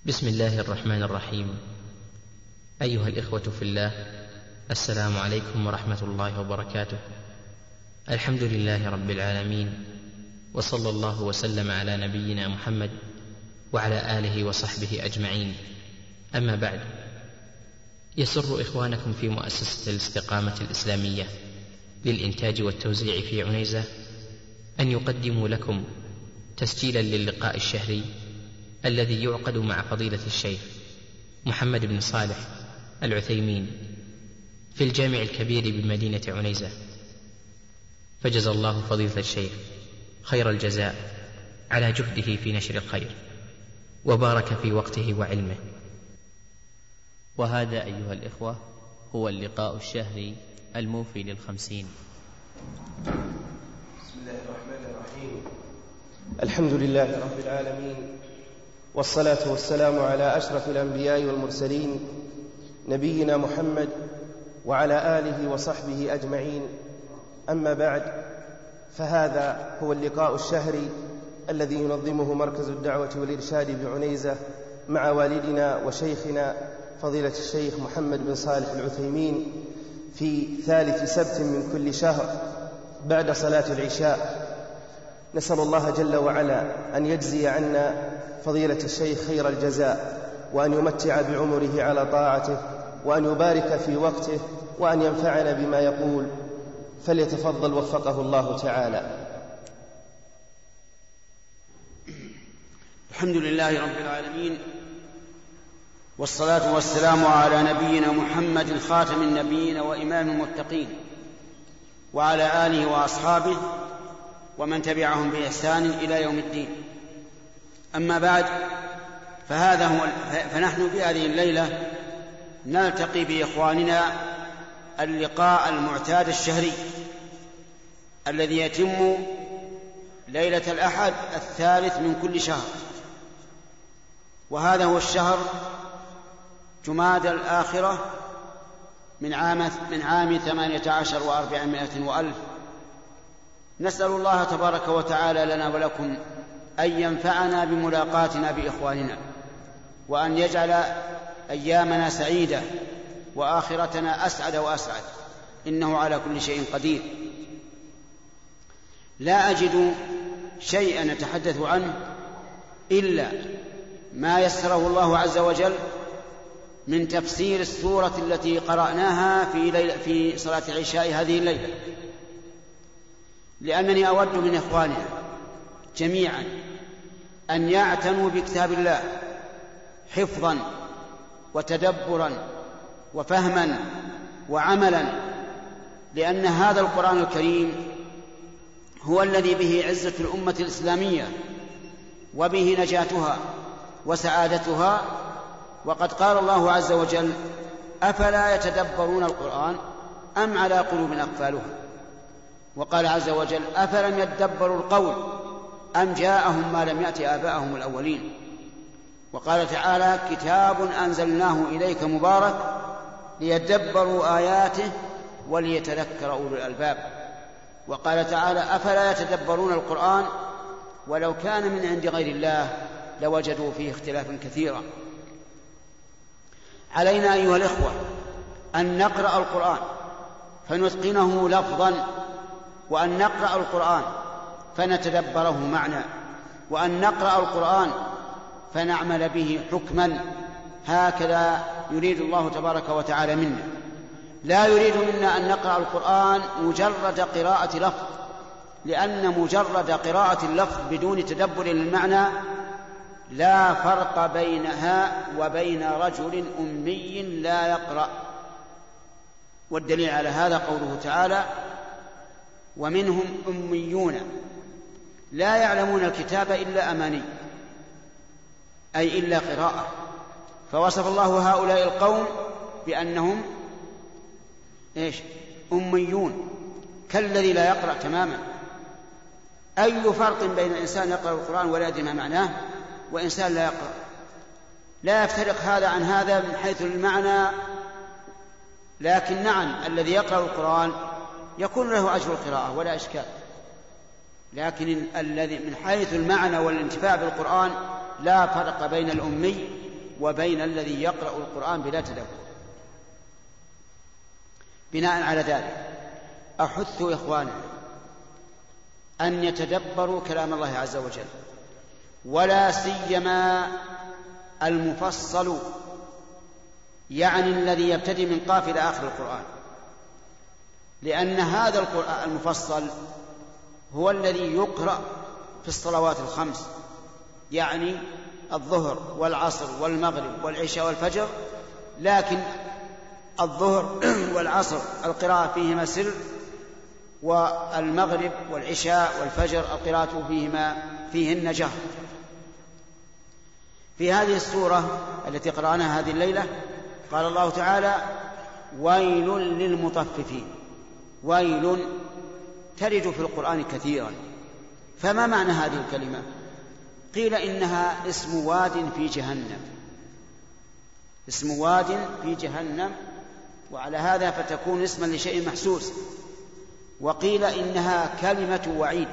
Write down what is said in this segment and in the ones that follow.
بسم الله الرحمن الرحيم. أيها الإخوة في الله، السلام عليكم ورحمة الله وبركاته. الحمد لله رب العالمين، وصلى الله وسلم على نبينا محمد وعلى آله وصحبه أجمعين. أما بعد، يسر إخوانكم في مؤسسة الاستقامة الإسلامية للإنتاج والتوزيع في عنيزة أن يقدموا لكم تسجيلا للقاء الشهري الذي يعقد مع فضيلة الشيخ محمد بن صالح العثيمين في الجامع الكبير بمدينة عنيزة، فجزى الله فضيلة الشيخ خير الجزاء على جهده في نشر الخير، وبارك في وقته وعلمه. وهذا أيها الإخوة هو اللقاء الشهري الموفي ل50. بسم الله الرحمن الرحيم. الحمد لله رب العالمين، والصلاة والسلام على أشرف الأنبياء والمرسلين نبينا محمد وعلى آله وصحبه أجمعين. أما بعد، فهذا هو اللقاء الشهري الذي ينظمه مركز الدعوة والإرشاد بعنيزة مع والدنا وشيخنا فضيلة الشيخ محمد بن صالح العثيمين في 3 سبت من كل شهر بعد صلاة العشاء. نسأل الله جل وعلا أن يجزي عنا فضيلة الشيخ خير الجزاء، وأن يمتع بعمره على طاعته، وأن يبارك في وقته، وأن ينفعنا بما يقول. فليتفضل وفقه الله تعالى. الحمد لله رب العالمين، والصلاة والسلام على نبينا محمد خاتم النبيين وإمام المتقين، وعلى آله وأصحابه ومن تبعهم بإحسان إلى يوم الدين. أما بعد، فنحن في هذه الليلة نلتقي بإخواننا اللقاء المعتاد الشهري الذي يتم ليلة الأحد 3 من كل شهر، وهذا هو الشهر جمادى الآخرة من عام 18 و400 وألف. نسأل الله تبارك وتعالى لنا ولكم أن ينفعنا بملاقاتنا بإخواننا، وأن يجعل أيامنا سعيدة وآخرتنا أسعد وأسعد، إنه على كل شيء قدير. لا أجد شيئا نتحدث عنه إلا ما يسره الله عز وجل من تفسير السورة التي قرأناها في صلاة العشاء هذه الليلة، لأنني أود من إخواننا جميعا أن يعتنوا بكتاب الله حفظا وتدبرا وفهما وعملا، لأن هذا القرآن الكريم هو الذي به عزة الأمة الإسلامية وبه نجاتها وسعادتها. وقد قال الله عز وجل: أفلا يتدبرون القرآن أم على قلوب أقفالها. وقال عز وجل: أفلم يدبروا القول أم جاءهم ما لم يأت آباءهم الأولين. وقال تعالى: كتاب أنزلناه إليك مبارك ليدبروا آياته وليتذكر أولو الألباب. وقال تعالى: أفلا يتدبرون القرآن ولو كان من عند غير الله لوجدوا فيه اختلافا كثيرا. علينا أيها الإخوة أن نقرأ القرآن فنتقنه لفظا، وأن نقرأ القرآن فنتدبره معنى، وأن نقرأ القرآن فنعمل به حكما. هكذا يريد الله تبارك وتعالى منا. لا يريد منا أن نقرأ القرآن مجرد قراءة لفظ، لأن مجرد قراءة اللفظ بدون تدبر للمعنى لا فرق بينها وبين رجل أمي لا يقرأ. والدليل على هذا قوله تعالى: ومنهم أميون لا يعلمون الكتاب إلا أماني، أي إلا قراءة. فوصف الله هؤلاء القوم بأنهم أميون، كالذي لا يقرأ تماما. أي فرق بين إنسان يقرأ القرآن ولا يدري ما معناه وإنسان لا يقرأ؟ لا يفترق هذا عن هذا من حيث المعنى، لكن نعم الذي يقرأ القرآن يكون له أجر القراءة ولا إشكال، لكن الذي من حيث المعنى والانتفاع بالقرآن لا فرق بين الأمي وبين الذي يقرأ القرآن بلا تدبر. بناء على ذلك أحث إخواننا أن يتدبروا كلام الله عز وجل، ولا سيما المفصل، يعني الذي يبتدئ من قاف إلى آخر القرآن، لأن هذا القرآن المفصل هو الذي يقرأ في الصلوات الخمس، يعني الظهر والعصر والمغرب والعشاء والفجر، لكن الظهر والعصر القراءة فيهما سر، والمغرب والعشاء والفجر القراءة فيهن جهر. في هذه السورة التي قرأناها هذه الليلة قال الله تعالى: ويل للمطففين. ويل ترد في القرآن كثيرا، فما معنى هذه الكلمة؟ قيل إنها اسم واد في جهنم، اسم واد في جهنم، وعلى هذا فتكون اسما لشيء محسوس. وقيل إنها كلمة وعيد،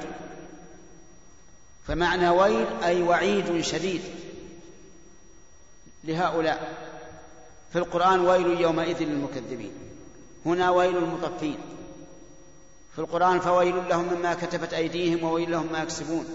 فمعنى ويل أي وعيد شديد لهؤلاء. في القرآن ويل يومئذ للمكذبين، هنا ويل المطفين. في القرآن فويل لهم مما كتبت أيديهم وويل لهم ما يكسبون.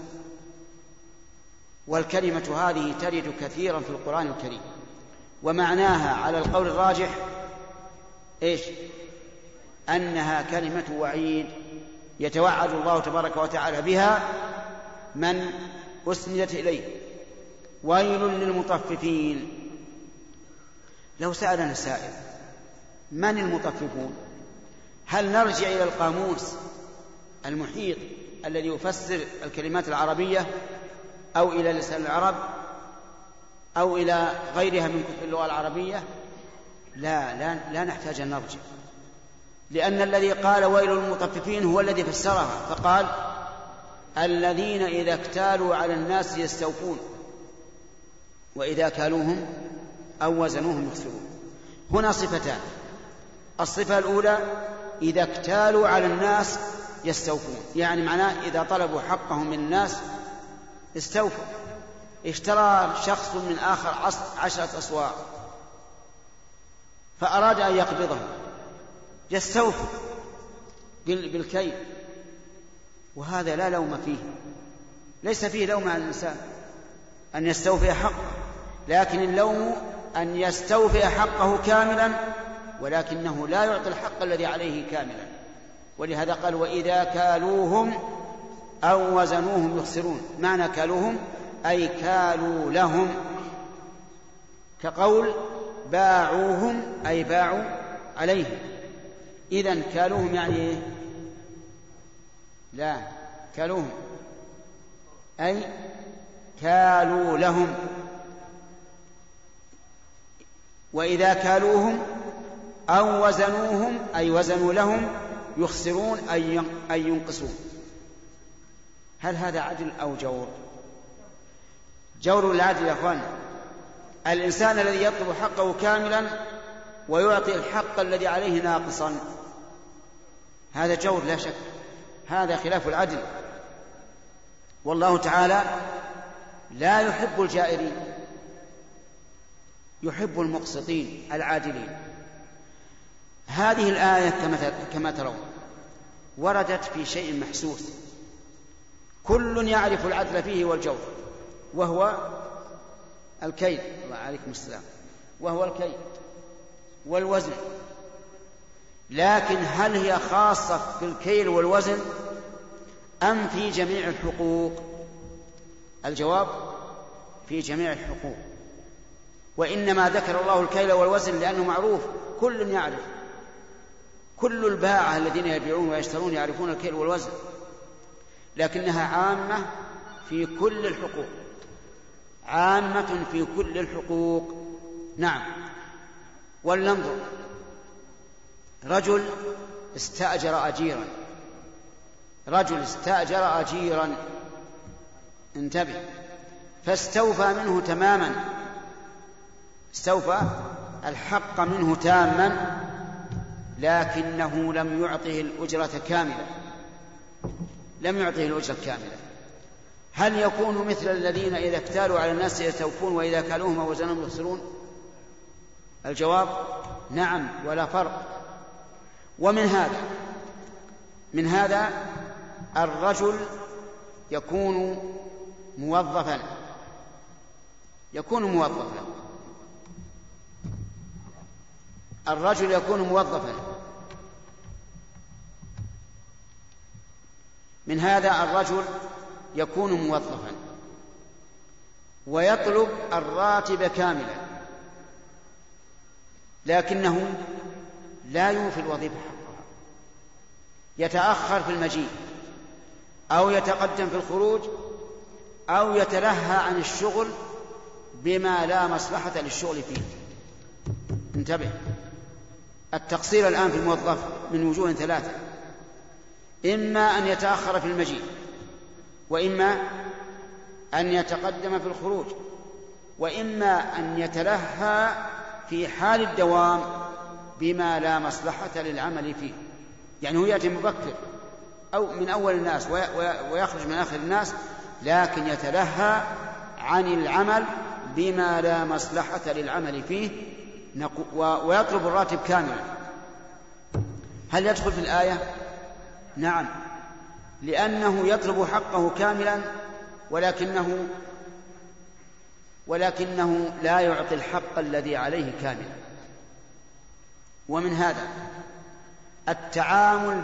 والكلمة هذه ترد كثيرا في القرآن الكريم، ومعناها على القول الراجح إيش؟ أنها كلمة وعيد يتوعد الله تبارك وتعالى بها من أسندت إليه. ويل للمطففين. لو سألنا سائل: من المطففون؟ هل نرجع إلى القاموس المحيط الذي يفسر الكلمات العربية، أو إلى لسان العرب، أو إلى غيرها من كتب اللغة العربية؟ لا نحتاج أن نرجع، لأن الذي قال ويل للمطففين هو الذي فسرها، فقال: الذين إذا اكتالوا على الناس يستوفون وإذا كالوهم أو وزنوهم يخسرون. هنا صفتان: الصفة الأولى إذا اكتالوا على الناس يستوفون، يعني معناه إذا طلبوا حقهم من الناس استوفوا. اشترى شخص من آخر 10 أسواق فأراد أن يقبضه، يستوفي بالكيل، وهذا لا لوم فيه، ليس فيه لوم على الإنسان أن يستوفي حقه، لكن اللوم أن يستوفي حقه كاملا ولكنه لا يعطي الحق الذي عليه كاملا. ولهذا قال: وإذا كالوهم أو وزنوهم يخسرون. معنى كالوهم أي كالوا لهم، كقول باعوهم أي باعوا عليهم. إذن كالوهم يعني إيه؟ لا، كالوهم أي كالوا لهم. وإذا كالوهم أو وزنوهم أي وزنوا لهم يخسرون أي ينقصون. هل هذا عدل أو جور؟ جور العدل يا أخوان. الإنسان الذي يطلب حقه كاملا ويعطي الحق الذي عليه ناقصا، هذا جور لا شك، هذا خلاف العدل. والله تعالى لا يحب الجائرين، يحب المقسطين العادلين. هذه الآية كما ترون وردت في شيء محسوس كل يعرف العدل فيه والجور، وهو الكيل. الله عليكم السلام. وهو الكيل والوزن. لكن هل هي خاصة في الكيل والوزن أم في جميع الحقوق؟ الجواب: في جميع الحقوق. وإنما ذكر الله الكيل والوزن لأنه معروف، كل يعرف، كل الباعة الذين يبيعون ويشترون يعرفون الكيل والوزن، لكنها عامة في كل الحقوق، عامة في كل الحقوق. نعم. ولننظر: رجل استأجر أجيرا، رجل استأجر أجيرا، انتبه، فاستوفى منه تماما، استوفى الحق منه تاما، لكنه لم يعطه الأجرة كاملة، لم يعطه الأجرة كاملة. هل يكون مثل الذين إذا اكتالوا على الناس يستوفون وإذا كالوهم أو وزنهم يخسرون؟ الجواب نعم ولا فرق. من هذا الرجل يكون موظفا الرجل يكون موظفا. من هذا الرجل يكون موظفا ويطلب الراتب كاملا، لكنه لا يوفي الوظيفة حقها، يتأخر في المجيء أو يتقدم في الخروج أو يتلهى عن الشغل بما لا مصلحة للشغل فيه. انتبه، التقصير الآن في الموظف من وجوه ثلاثة: إما أن يتأخر في المجيء، وإما أن يتقدم في الخروج، وإما أن يتلهى في حال الدوام بما لا مصلحة للعمل فيه. يعني هو يأتي مبكر أو من أول الناس ويخرج من آخر الناس، لكن يتلهى عن العمل بما لا مصلحة للعمل فيه ويطلب الراتب كاملا. هل يدخل في الآية؟ نعم، لأنه يطلب حقه كاملا ولكنه لا يعطي الحق الذي عليه كاملا. ومن هذا التعامل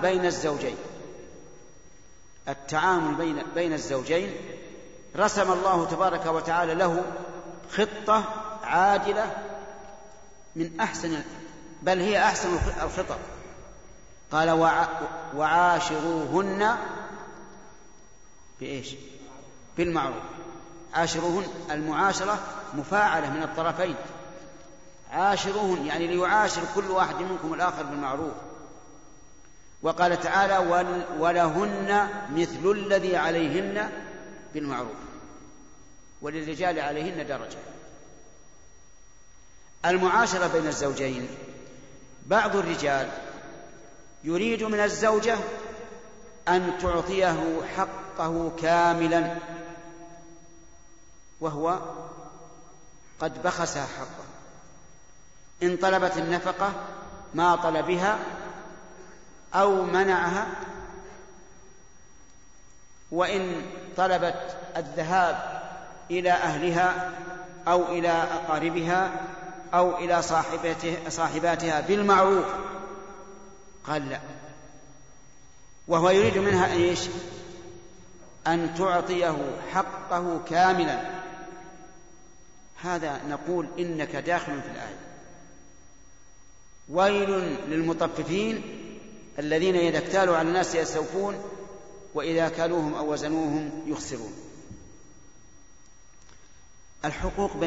بين الزوجين رسم الله تبارك وتعالى له خطة عادلة من أحسن، بل هي أحسن الخطط. قال: وعاشروهن بإيش؟ بالمعروف. عاشروهن، المعاشرة مفاعلة من الطرفين. عاشروهن يعني ليعاشر كل واحد منكم الآخر بالمعروف. وقال تعالى: ولهن مثل الذي عليهن بالمعروف وللرجال عليهن درجة. المعاشرة بين الزوجين، بعض الرجال يريد من الزوجة أن تعطيه حقه كاملا وهو قد بخسها حقه. إن طلبت النفقة ما طلبها أو منعها، وإن طلبت الذهاب إلى أهلها أو إلى أقاربها أو إلى صاحباتها بالمعروف قال لا، وهو يريد منها إيش؟ أن تعطيه حقه كاملا. هذا نقول إنك داخل في الآية. ويل للمطففين الذين إذا اكتالوا على الناس يستوفون وإذا كالوهم أو وزنوهم يخسرون. الحقوق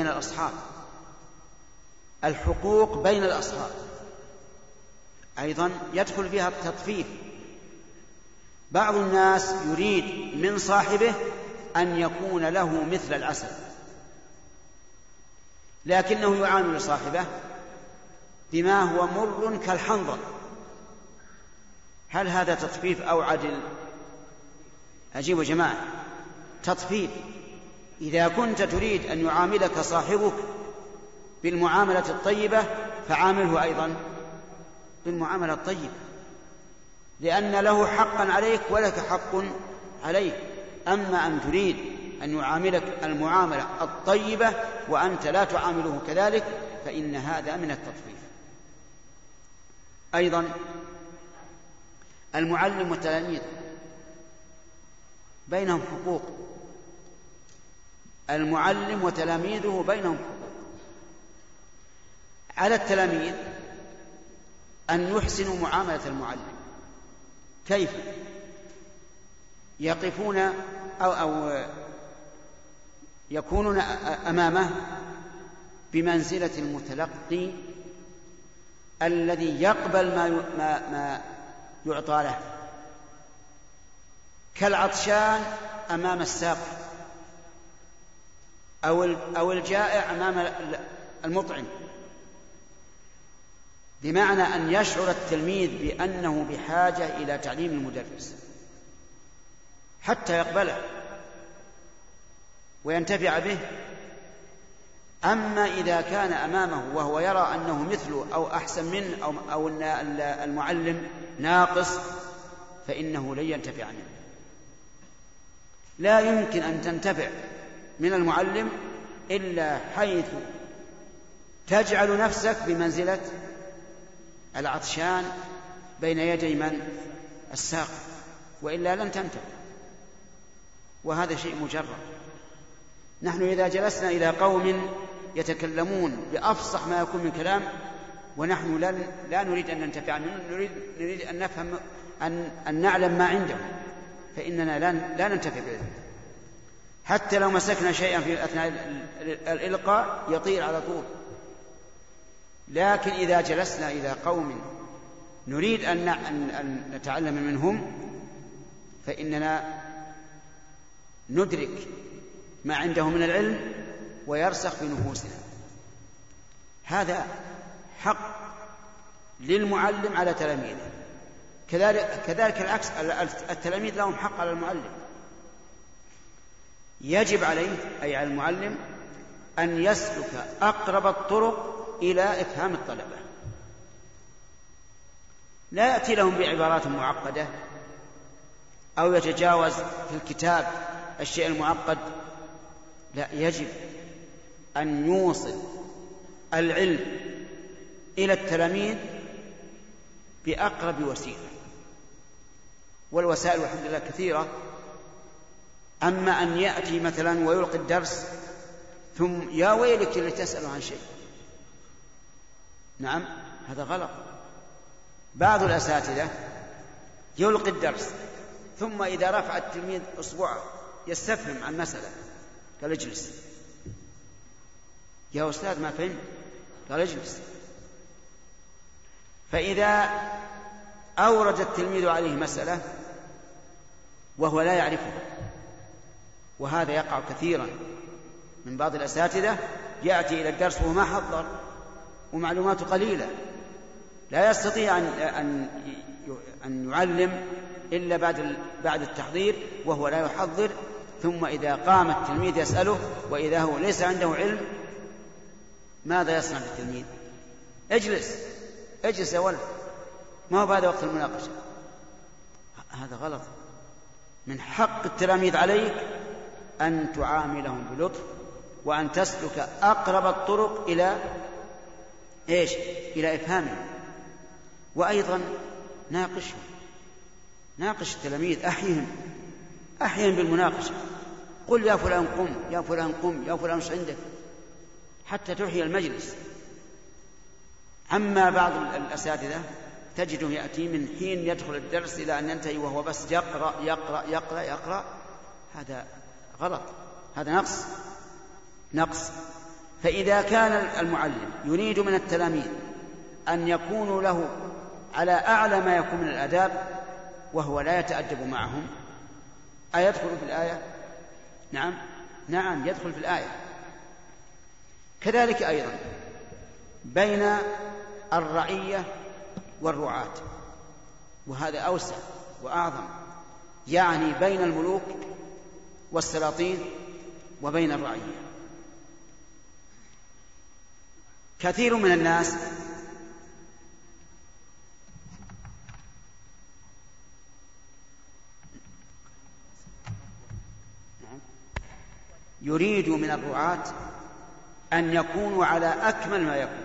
بين الأصحاب أيضا يدخل فيها التطفيف. بعض الناس يريد من صاحبه أن يكون له مثل العسل، لكنه يعامل صاحبه بما هو مر كالحنظل. هل هذا تطفيف أو عدل؟ أجيبوا جماعة، تطفيف. إذا كنت تريد أن يعاملك صاحبك بالمعاملة الطيبة فعامله أيضا بالمعاملة الطيبة، لأن له حقا عليك ولك حق عليه. أما أن تريد أن يعاملك المعاملة الطيبة وأنت لا تعامله كذلك فإن هذا من التطفيف. أيضا المعلم والتلاميذ بينهم حقوق. المعلم وتلاميذه بينهم حقوق. على التلاميذ أن يحسنوا معاملة المعلم. كيف؟ يقفون أو يكونون أمامه بمنزلة المتلقي الذي يقبل ما يعطى له، كالعطشان أمام الساقي أو الجائع أمام المطعم، بمعنى أن يشعر التلميذ بأنه بحاجة إلى تعليم المدرس حتى يقبله. وينتفع به. أما إذا كان أمامه وهو يرى أنه مثله أو أحسن منه أو أن المعلم ناقص فإنه لن ينتفع منه. لا يمكن أن تنتفع من المعلم إلا حيث تجعل نفسك بمنزلة العطشان بين يدي من؟ الساق، وإلا لن تنتفع. وهذا شيء مجرد. نحن إذا جلسنا إلى قوم يتكلمون بأفصح ما يكون من كلام ونحن لا نريد أن ننتفع منه، نريد أن نفهم أن نعلم ما عندهم، فإننا لا ننتفع به. حتى لو مسكنا شيئا في أثناء الإلقاء يطير على طول. لكن إذا جلسنا إلى قوم نريد أن نتعلم منهم فإننا ندرك ما عندهم من العلم ويرسخ في نفوسنا. هذا حق للمعلم على تلاميذه، كذلك العكس، التلاميذ لهم حق على المعلم. يجب عليه أي على المعلم أن يسلك أقرب الطرق إلى إفهام الطلبة، لا يأتي لهم بعبارات معقدة أو يتجاوز في الكتاب الشيء المعقد. لا، يجب أن يوصل العلم إلى التلاميذ بأقرب وسيلة، والوسائل والحمد لله كثيرة. أما أن يأتي مثلا ويلقي الدرس ثم يا ويلك اللي تسأل عن شيء، نعم هذا غلط. بعض الأساتذة يلقي الدرس ثم إذا رفع التلميذ أصبعه يستفهم عن مسألة قال اجلس. يا أستاذ ما فهمت، قال اجلس. فإذا أورد التلميذ عليه مسألة وهو لا يعرفها، وهذا يقع كثيرا من بعض الأساتذة، يأتي إلى الدرس وهو ما حضر ومعلوماته قليلة، لا يستطيع أن يعلم إلا بعد التحضير وهو لا يحضر. ثم إذا قام التلميذ يسأله وإذا هو ليس عنده علم، ماذا يصنع بالتلميذ؟ اجلس يا ولد، ما هو بعد وقت المناقشة. هذا غلط. من حق التلاميذ عليك أن تعاملهم بلطف وأن تسلك أقرب الطرق إلى إلى إفهامهم. وأيضا ناقش التلاميذ، أحيهم بالمناقشة. قل يا فلان قم، يا فلان قم، يا فلان ايش عندك، حتى تحيي المجلس. أما بعض الأساتذة تجده يأتي من حين يدخل الدرس إلى أن ينتهي وهو بس يقرأ يقرأ يقرأ يقرأ. هذا غلط، هذا نقص. فإذا كان المعلم يريد من التلاميذ أن يكونوا له على أعلى ما يكون من الآداب وهو لا يتأدب معهم، أيدخل في الآية؟ نعم يدخل في الآية. كذلك أيضا بين الرعية والرعاة، وهذا أوسع وأعظم، يعني بين الملوك والسلاطين وبين الرعية. كثير من الناس يريد من الرعاة أن يكونوا على أكمل ما يكون،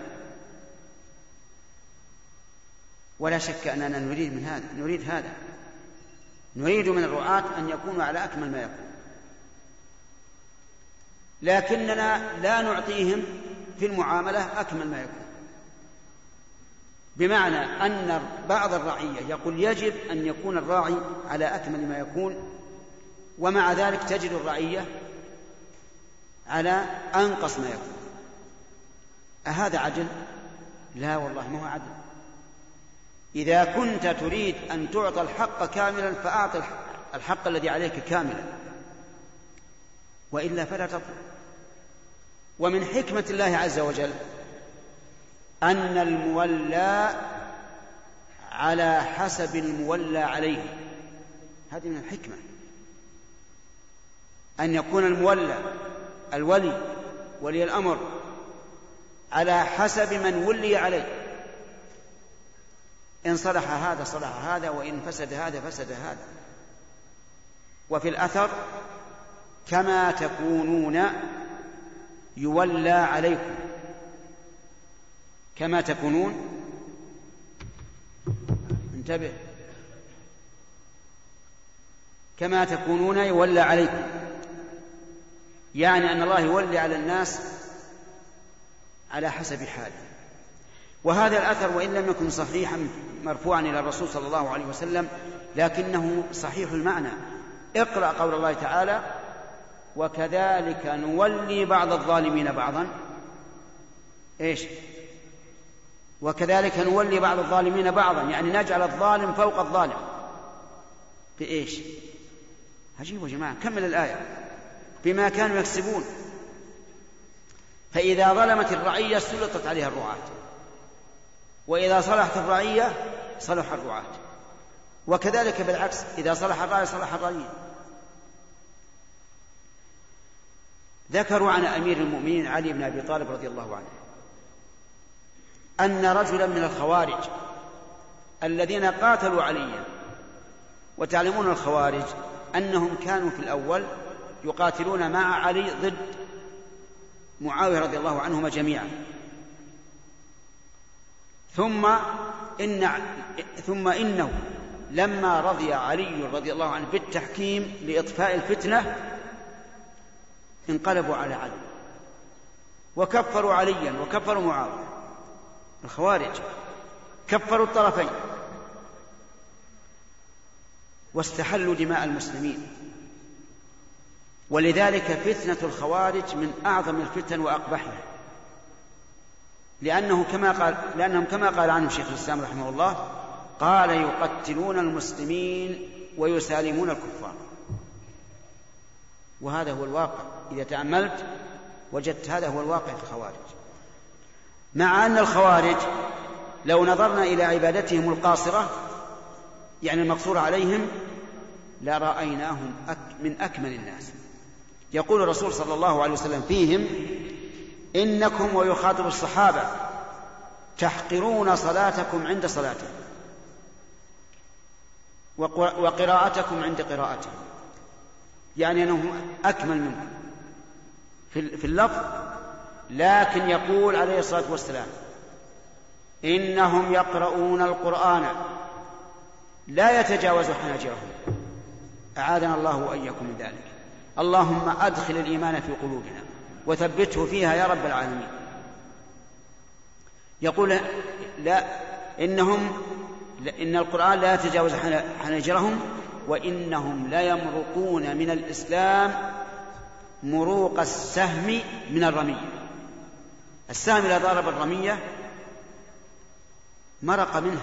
ولا شك أننا نريد من الرعاة أن يكونوا على أكمل ما يكون، لكننا لا نعطيهم في المعاملة أكمل ما يكون. بمعنى أن بعض الرعية يقول يجب أن يكون الراعي على أكمل ما يكون، ومع ذلك تجد الرعية على أنقص ما يكون. أهذا عدل؟ لا والله ما هو عدل. إذا كنت تريد أن تعطى الحق كاملا فأعط الحق الذي عليك كاملا، وإلا فلا تطلب. ومن حكمة الله عز وجل أن المولى على حسب المولى عليه. هذه من الحكمة، أن يكون المولى الولي ولي الأمر على حسب من ولي عليه، إن صلح هذا صلح هذا، وإن فسد هذا فسد هذا. وفي الأثر: كما تكونون يولى عليكم. كما تكونون، انتبه، كما تكونون يولى عليكم، يعني أن الله يولي على الناس على حسب حاله. وهذا الأثر وإن لم يكن صحيحا مرفوعا إلى الرسول صلى الله عليه وسلم لكنه صحيح المعنى. اقرأ قول الله تعالى: وكذلك نولي بعض الظالمين بعضا. إيش؟ وكذلك نولي بعض الظالمين بعضا، يعني نجعل الظالم فوق الظالم. بإيش؟ عجيب يا جماعة، كمل الآية: بما كانوا يكسبون. فإذا ظلمت الرعية سلطت عليها الرعاة، وإذا صلحت الرعية صلح الرعاة، وكذلك بالعكس، إذا صلح الراعي صلح الرعية. ذكروا عن أمير المؤمنين علي بن أبي طالب رضي الله عنه أن رجلا من الخوارج الذين قاتلوا عليا، وتعلمون الخوارج أنهم كانوا في الأول يقاتلون مع علي ضد معاوية رضي الله عنهما جميعا، ثم إنه لما رضي علي رضي الله عنه بالتحكيم لإطفاء الفتنة انقلبوا على علي وكفروا عليا وكفروا معاوية. الخوارج كفروا الطرفين واستحلوا دماء المسلمين. ولذلك فتنة الخوارج من أعظم الفتن وأقبحها، لأنهم كما قال عنه شيخ الإسلام رحمه الله: قال: يقتلون المسلمين ويسالمون الكفار. وهذا هو الواقع، إذا تأملت وجدت هذا هو الواقع في الخوارج. مع أن الخوارج لو نظرنا إلى عبادتهم القاصرة، يعني المقصور عليهم، لرأيناهم من أكمل الناس. يقول الرسول صلى الله عليه وسلم فيهم: إنكم، ويخاطب الصحابة، تحقرون صلاتكم عند صلاتهم وقراءتكم عند قراءتهم، يعني أنهم أكمل منكم في اللفظ. لكن يقول عليه الصلاة والسلام: إنهم يقرؤون القرآن لا يتجاوز حناجرهم. أعاذنا الله وإياكم من ذلك. اللهم أدخل الإيمان في قلوبنا وثبته فيها يا رب العالمين. يقول: إن القرآن لا يتجاوز حناجرهم، وإنهم لا يمرقون من الإسلام مروق السهم من الرمية. السهم إذا ضرب الرمية مرق منها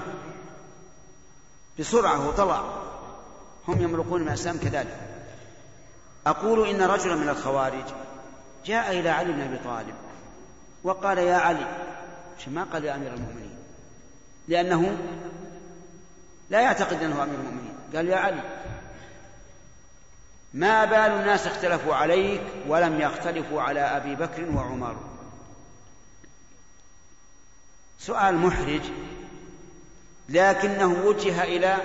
بسرعة وطلع، هم يمرقون من الإسلام كذلك. أقول إن رجلا من الخوارج جاء إلى علي بن أبي طالب وقال: يا علي، ما قال يا أمير المؤمنين، لأنه لا يعتقد أنه أمير المؤمنين. قال: يا علي، ما بال الناس اختلفوا عليك ولم يختلفوا على أبي بكر وعمر؟ سؤال محرج، لكنه وجه إلى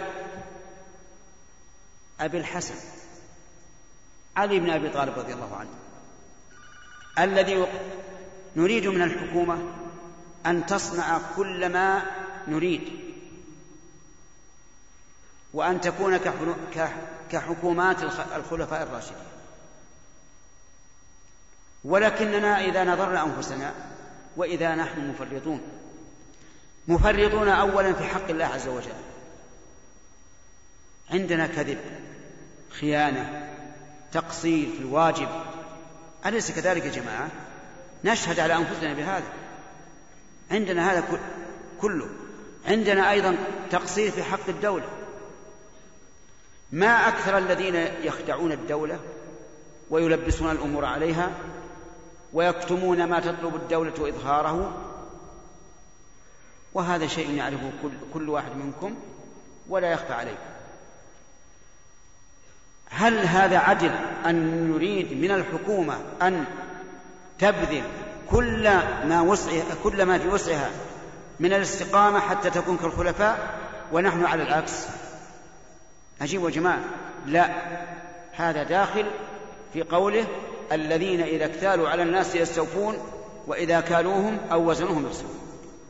أبي الحسن علي بن أبي طالب رضي الله عنه، الذي نريد من الحكومة أن تصنع كل ما نريد، وأن تكون كحكومات الخلفاء الراشدين. ولكننا إذا نظرنا أنفسنا وإذا نحن مفرطون أولا في حق الله عز وجل، عندنا كذب، خيانة، تقصير في الواجب، أليس كذلك يا جماعة؟ نشهد على أنفسنا بهذا، عندنا هذا كله. عندنا أيضا تقصير في حق الدولة. ما أكثر الذين يخدعون الدولة ويلبسون الأمور عليها ويكتمون ما تطلب الدولة إظهاره، وهذا شيء يعرفه كل واحد منكم ولا يخفى عليكم. هل هذا عدل أن نريد من الحكومة أن تبذل كل ما في وسعها من الاستقامة حتى تكون كالخلفاء، ونحن على العكس. عجيب يا جماعة. لا، هذا داخل في قوله الذين إذا اكتالوا على الناس يستوفون وإذا كالوهم أو وزنوهم يخسرون.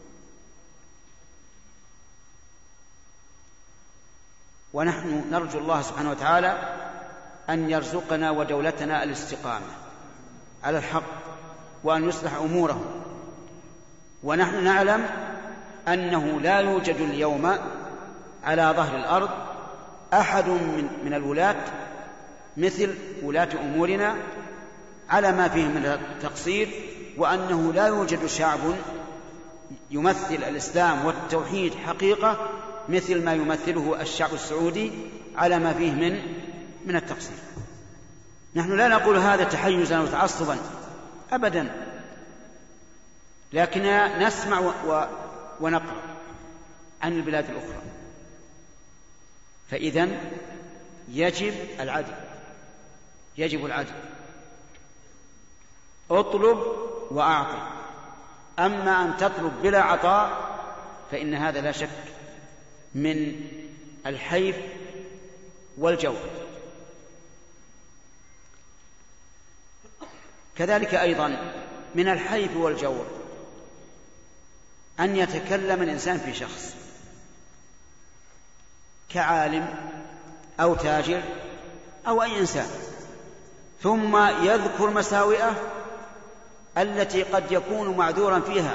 ونحن نرجو الله سبحانه وتعالى أن يرزقنا ودولتنا الاستقامة على الحق وأن يصلح أمورهم. ونحن نعلم أنه لا يوجد اليوم على ظهر الأرض أحد من الولاة مثل ولاة أمورنا على ما فيه من التقصير، وأنه لا يوجد شعب يمثل الإسلام والتوحيد حقيقة مثل ما يمثله الشعب السعودي على ما فيه من التقصير. نحن لا نقول هذا تحيزا وتعصبا أبدا، لكننا نسمع ونقرأ عن البلاد الأخرى. فإذن يجب العدل، يجب العدل. اطلب وأعطي. أما أن تطلب بلا عطاء فإن هذا لا شك من الحيف والجور. كذلك أيضا من الحيف والجور أن يتكلم الإنسان في شخص كعالم أو تاجر أو أي إنسان، ثم يذكر مساوئه التي قد يكون معذورا فيها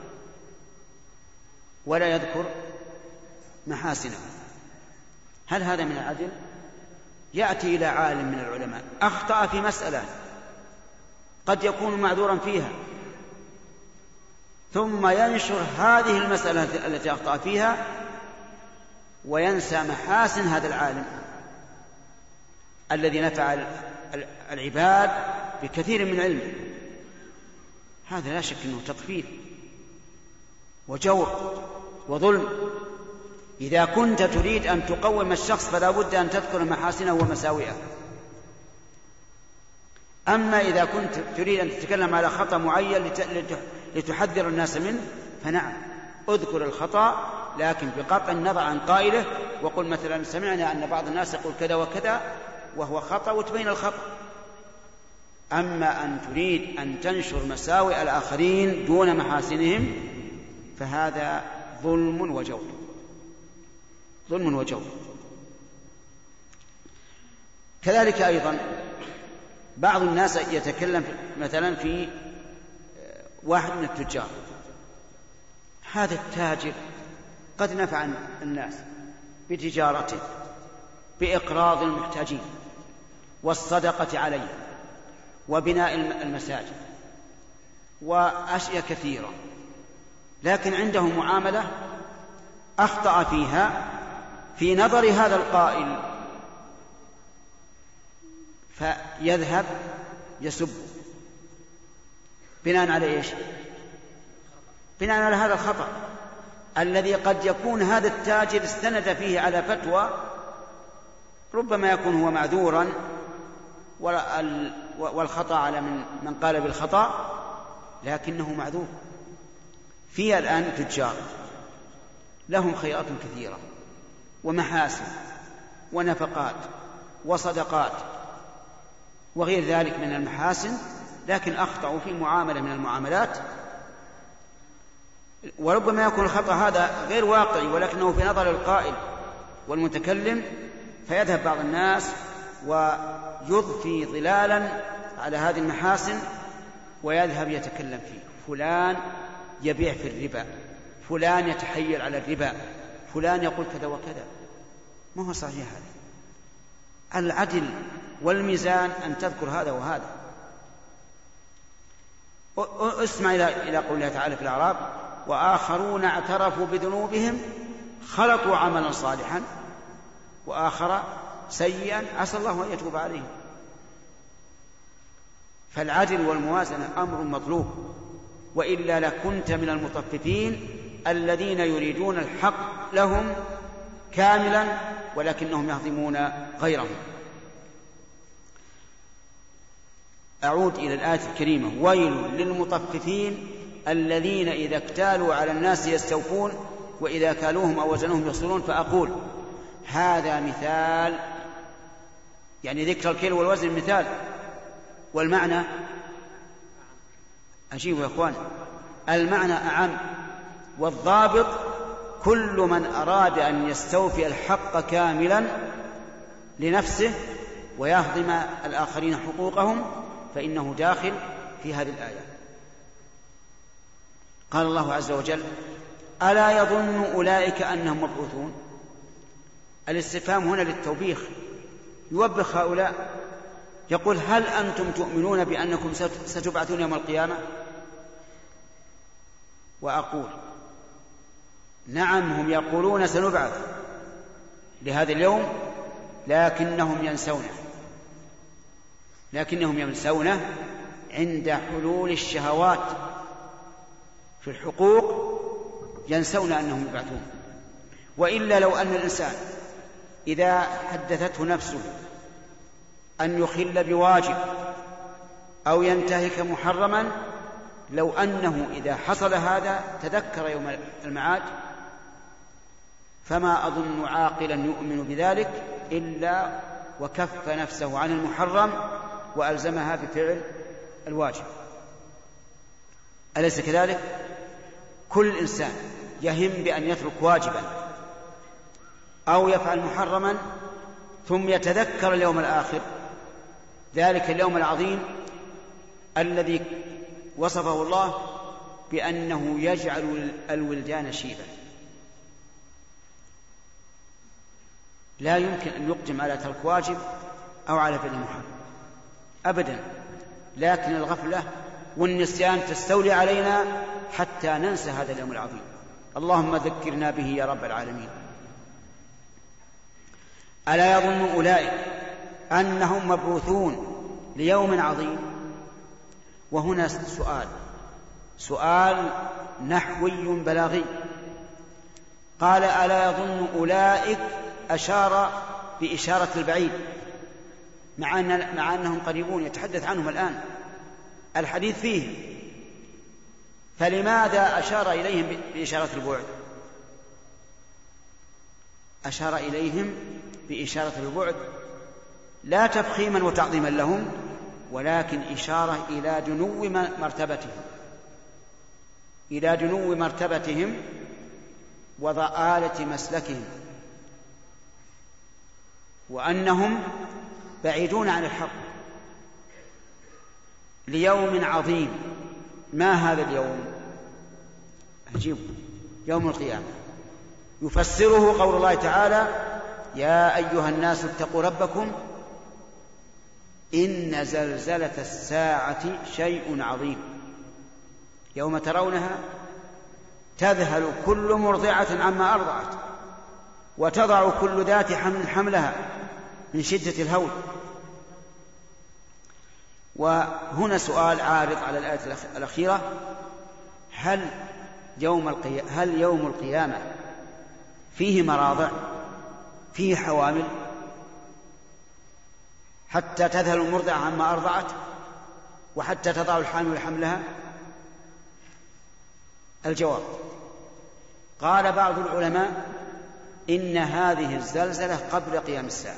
ولا يذكر محاسنه. هل هذا من العدل؟ يأتي إلى عالم من العلماء أخطأ في مسألة قد يكون معذورا فيها، ثم ينشر هذه المسألة التي أخطأ فيها وينسى محاسن هذا العالم الذي نفع العباد بكثير من علمه. هذا لا شك أنه تطفيل وجور وظلم. إذا كنت تريد أن تقوم الشخص فلا بد أن تذكر محاسنه ومساوئه. أما إذا كنت تريد أن تتكلم على خطأ معين لتحذر الناس منه فنعم اذكر الخطأ، لكن بقطع النظر عن قائله، وقل مثلا سمعنا أن بعض الناس يقول كذا وكذا وهو خطأ وتبين الخطأ. أما أن تريد أن تنشر مساوئ الآخرين دون محاسنهم فهذا ظلم وجور، ظلم وجور. كذلك أيضا بعض الناس يتكلم مثلا في واحد من التجار، هذا التاجر قد نفع الناس بتجارته بإقراض المحتاجين والصدقة عليه وبناء المساجد وأشياء كثيرة، لكن عنده معاملة أخطأ فيها في نظر هذا القائل فيذهب يسب بناء على إيش؟ بناء على هذا الخطأ الذي قد يكون هذا التاجر استند فيه على فتوى ربما يكون هو معذورا والخطأ على من قال بالخطأ، لكنه معذور. في الآن تجار لهم خيرات كثيرة ومحاسن ونفقات وصدقات وغير ذلك من المحاسن، لكن أخطأوا في معاملة من المعاملات، وربما يكون الخطأ هذا غير واقعي ولكنه في نظر القائل والمتكلم، فيذهب بعض الناس ويضفي ظلالا على هذه المحاسن ويذهب يتكلم فيه. فلان يبيع في الربا، فلان يتحيل على الربا، فلان يقول كذا وكذا. ما هو صحيح هذا؟ العدل والميزان أن تذكر هذا وهذا. اسمع إلى قول الله تعالى في الأعراف: وآخرون اعترفوا بذنوبهم خلطوا عملا صالحا وآخر سيئا عسى الله أن يتوب عليهم. فالعدل والموازنة أمر مطلوب، وإلا لكنت من المطففين الذين يريدون الحق لهم كاملا ولكنهم يهضمون غيرهم. أعود إلى الآية الكريمة: ويل للمطففين الذين إذا اكتالوا على الناس يستوفون وإذا كالوهم أو وزنوهم يخسرون. فأقول هذا مثال، يعني ذكر الكيل والوزن مثال، والمعنى أجيبوا يا أخوان، المعنى أعم، والضابط كل من أراد أن يستوفي الحق كاملا لنفسه ويهضم الآخرين حقوقهم فإنه داخل في هذه الآية. قال الله عز وجل: ألا يظن أولئك أنهم مبعوثون؟ الاستفهام هنا للتوبيخ، يوبخ هؤلاء، يقول: هل أنتم تؤمنون بأنكم ستبعثون يوم القيامة؟ وأقول: نعم، هم يقولون سنبعث لهذا اليوم، لكنهم ينسونه عند حلول الشهوات في الحقوق، ينسون أنهم يبعثون. وإلا لو أن الإنسان إذا حدثته نفسه أن يخل بواجب أو ينتهك محرما، لو أنه إذا حصل هذا تذكر يوم المعاد، فما أظن عاقلا يؤمن بذلك إلا وكف نفسه عن المحرم وألزمها بفعل الواجب. أليس كذلك؟ كل إنسان يهم بأن يترك واجبا أو يفعل محرما ثم يتذكر اليوم الآخر، ذلك اليوم العظيم الذي وصفه الله بأنه يجعل الولدان شيبا. لا يمكن أن يقدم على ترك واجب أو على فعل محرم أبدا، لكن الغفلة والنسيان تستولي علينا حتى ننسى هذا اليوم العظيم. اللهم ذكرنا به يا رب العالمين. ألا يظن أولئك أنهم مبعوثون ليوم عظيم؟ وهنا سؤال نحوي بلاغي. قال: ألا يظن أولئك، أشار بإشارة البعيد، مع أنهم قريبون يتحدث عنهم الآن، الحديث فيه، فلماذا أشار إليهم بإشارة البعد؟ أشار إليهم بإشارة البعد لا تفخيما وتعظيما لهم، ولكن إشارة إلى دنو مرتبتهم وضآلة مسلكهم، وأنهم بعيدون عن الحق. ليوم عظيم. ما هذا اليوم؟ عجيب، يوم القيامة. يفسره قول الله تعالى: يا أيها الناس اتقوا ربكم إن زلزلة الساعة شيء عظيم، يوم ترونها تذهل كل مرضعة عما أرضعت وتضع كل ذات حمل حملها من شدة الهول. وهنا سؤال عارض على الآية الأخيرة: هل يوم القيامة فيه مراضع، فيه حوامل حتى تذهل المرضعة عما أرضعت وحتى تضع الحامل حملها؟ الجواب: قال بعض العلماء إن هذه الزلزلة قبل قيام الساعة،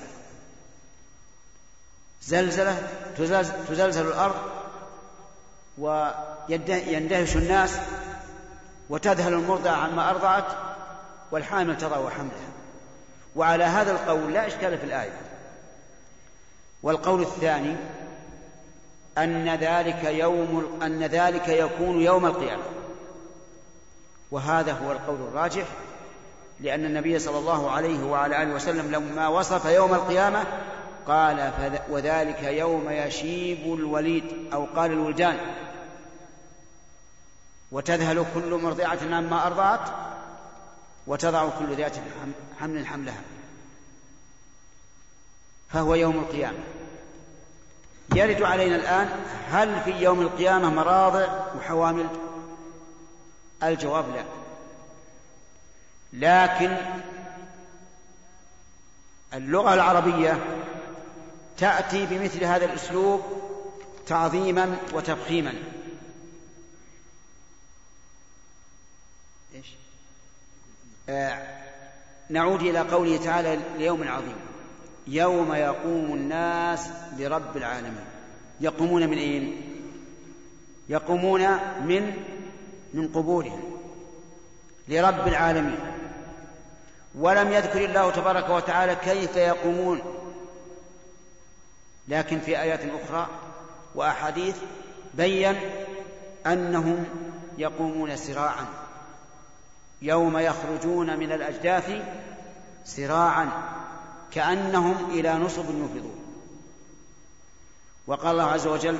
زلزلة تزلزل الأرض ويندهش الناس وتذهل المرضعة عما أرضعت والحامل تضع حملها. وعلى هذا القول لا إشكال في الآية. والقول الثاني أن ذلك يكون يوم القيامة، وهذا هو القول الراجح، لأن النبي صلى الله عليه وعلى آله وسلم لما وصف يوم القيامة قال: وذلك يوم يشيب الوليد، أو قال الولدان، وتذهل كل مرضعة عما أرضعت وتضع كل ذات حمل حملها، فهو يوم القيامة. يرد علينا الآن: هل في يوم القيامة مراضع وحوامل؟ الجواب لا، لكن اللغة العربية تأتي بمثل هذا الأسلوب تعظيما وتفخيما. نعود إلى قوله تعالى ليوم عظيم، يوم يقوم الناس لرب العالمين. يقومون من أين؟ يقومون من قبورهم لرب العالمين. ولم يذكر الله تبارك وتعالى كيف يقومون، لكن في آيات أخرى وأحاديث بين أنهم يقومون سراعا، يوم يخرجون من الأجداث سراعا كأنهم إلى نصب يوفضون. وقال الله عز وجل: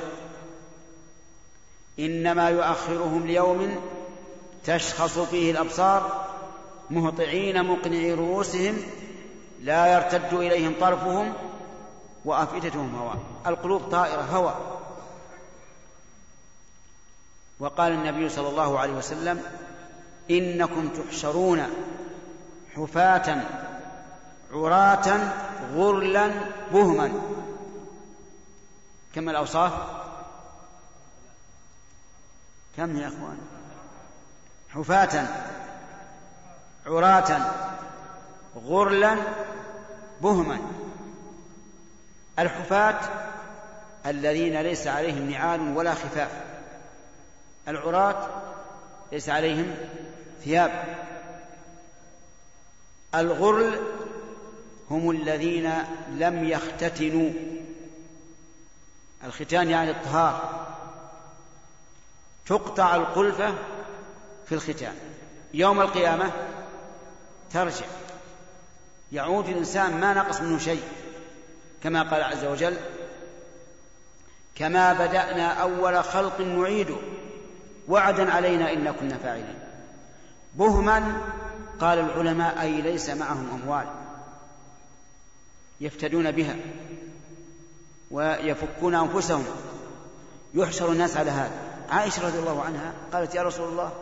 إنما يؤخرهم ليوم تشخص فيه الأبصار مهطعين مقنعي رؤوسهم لا يرتد إليهم طرفهم وأفئدتهم هواء. القلوب طائرة هواء. وقال النبي صلى الله عليه وسلم: إنكم تحشرون حفاة عراة غرلا بهما. كم الأوصاف؟ كم يا أخوان؟ حفاة عراة غرلا بهما. الحفاة الذين ليس عليهم نعال ولا خفاف، العراة ليس عليهم ثياب. الغرل هم الذين لم يختتنوا. الختان يعني الطهار، تقطع القلفة في الختان. يوم القيامة ترجع، يعود الإنسان ما نقص منه شيء، كما قال عز وجل: كما بدأنا أول خلق نعيده وعدا علينا إنا كنا فاعلين. بهما قال العلماء أي ليس معهم أموال يفتدون بها ويفكون أنفسهم. يحشر الناس على هذا. عائشة رضي الله عنها قالت: يا رسول الله،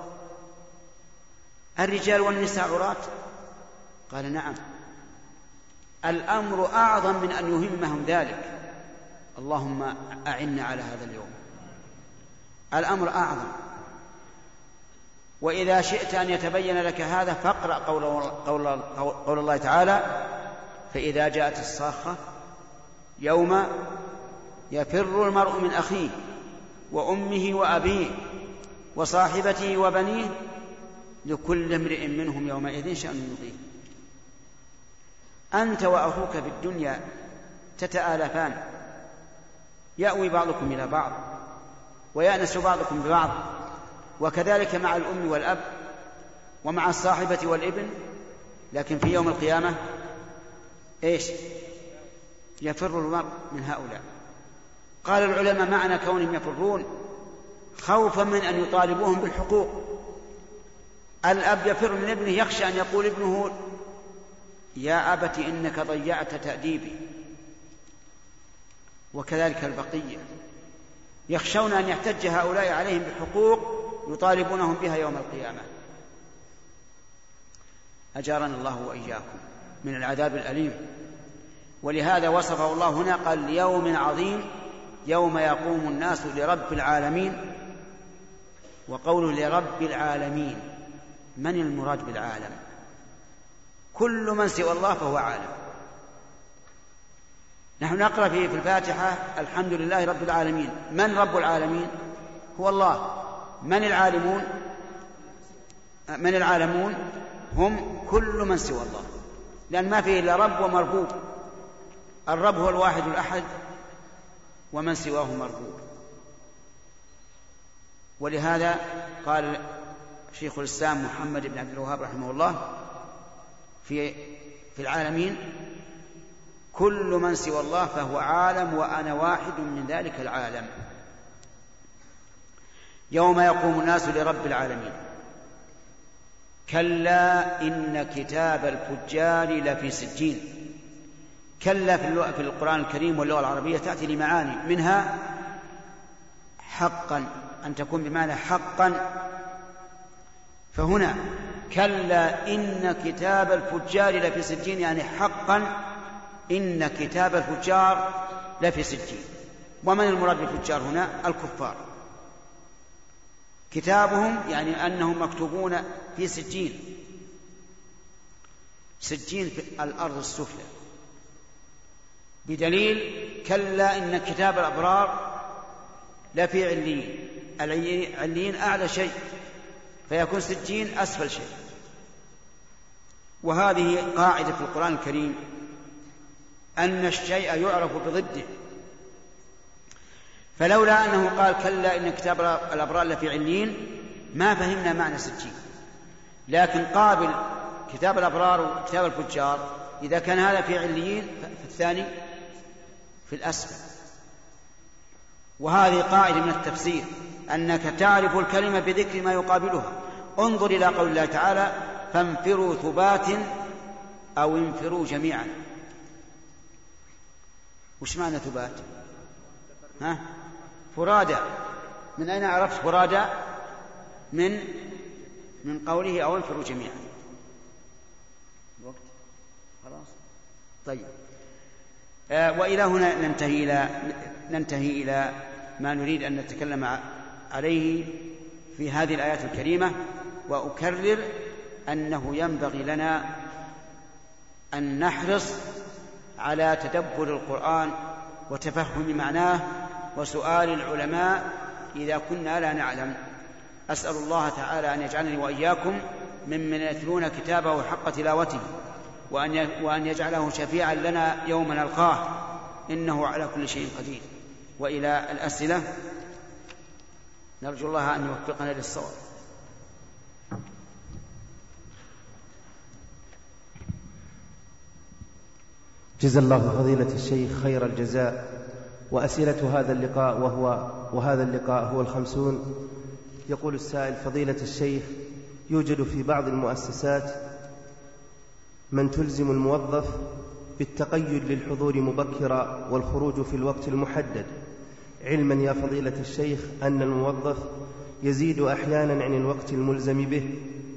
الرجال والنساء عراة؟ قال: نعم. الأمر أعظم من أن يهمهم ذلك. اللهم أعنا على هذا اليوم. الأمر أعظم. وإذا شئت أن يتبين لك هذا فاقرأ قول الله تعالى: فإذا جاءت الصاخة يوم يفر المرء من أخيه وأمه وأبيه وصاحبته وبنيه لكل امرئ منهم يومئذ شأن يغنيه. أنت وأخوك في الدنيا تتآلفان، يأوي بعضكم إلى بعض ويأنس بعضكم ببعض، وكذلك مع الأم والأب ومع الصاحبة والابن. لكن في يوم القيامة إيش؟ يفر المرء من هؤلاء. قال العلماء: معنى كونهم يفرون خوفا من أن يطالبوهم بالحقوق. الأب يفر من ابنه يخشى أن يقول ابنه: يا أبت إنك ضيعت تأديبي. وكذلك البقية يخشون أن يحتج هؤلاء عليهم بحقوق يطالبونهم بها يوم القيامة. أجارنا الله وإياكم من العذاب الأليم. ولهذا وصفه الله هنا، قال: ليوم عظيم يوم يقوم الناس لرب العالمين. وقوله لرب العالمين، من المراد بالعالم؟ كل من سوى الله فهو عالم. نحن نقرأ في الفاتحة: الحمد لله رب العالمين. من رب العالمين؟ هو الله. من العالمون؟ من العالمون هم كل من سوى الله، لأن ما فيه إلا رب ومربوب. الرب هو الواحد الأحد، ومن سواه مربوب. ولهذا قال شيخ الإسلام محمد بن عبد الوهاب رحمه الله في العالمين: كل من سوى الله فهو عالم وأنا واحد من ذلك العالم. يوم يقوم الناس لرب العالمين. كلا إن كتاب الفجار لفي سجين. كلا في القرآن الكريم واللغة العربية تأتي لمعاني، منها حقا، أن تكون بمعنى حقا. فهنا كلا إن كتاب الفجار لفي سجين، يعني حقا إن كتاب الفجار لفي سجين. ومن المراد بالفجار هنا؟ الكفار. كتابهم يعني أنهم مكتوبون في سجين في الأرض السفلى، بدليل كلا إن كتاب الأبرار لفي عليين. عليين أعلى شيء، فيكون سجين أسفل شيء. وهذه قاعدة في القرآن الكريم، أن الشيء يعرف بضده. فلولا أنه قال كلا إن كتاب الأبرار لفي عليين ما فهمنا معنى سجين. لكن قابل كتاب الأبرار وكتاب الفجار، إذا كان هذا في عليين فالثاني في الأسفل. وهذه قاعدة من التفسير، أنك تعرف الكلمة بذكر ما يقابلها. انظر إلى قول الله تعالى فانفروا ثبات أو انفروا جميعا. وش معنى ثبات؟ فرادى. من أين عرفت فرادى؟ من قوله أو انفروا جميعا. الوقت خلاص. طيب، وإلى هنا ننتهي إلى ما نريد أن نتكلم عليه في هذه الآيات الكريمة. وأكرر أنه ينبغي لنا أن نحرص على تدبر القرآن وتفهم معناه وسؤال العلماء إذا كنا لا نعلم. أسأل الله تعالى أن يجعلني وإياكم ممن يتلون كتابه حق تلاوته، وأن يجعله شفيعا لنا يوم نلقاه، إنه على كل شيء قدير. وإلى الأسئلة، نرجو الله أن يوفقنا للصواب. جزا الله فضيلة الشيخ خير الجزاء. وأسئلة هذا اللقاء وهذا اللقاء هو 50. يقول السائل: فضيلة الشيخ، يوجد في بعض المؤسسات من تلزم الموظف بالتقيد للحضور مبكرا والخروج في الوقت المحدد، علما يا فضيلة الشيخ أن الموظف يزيد أحيانا عن الوقت الملزم به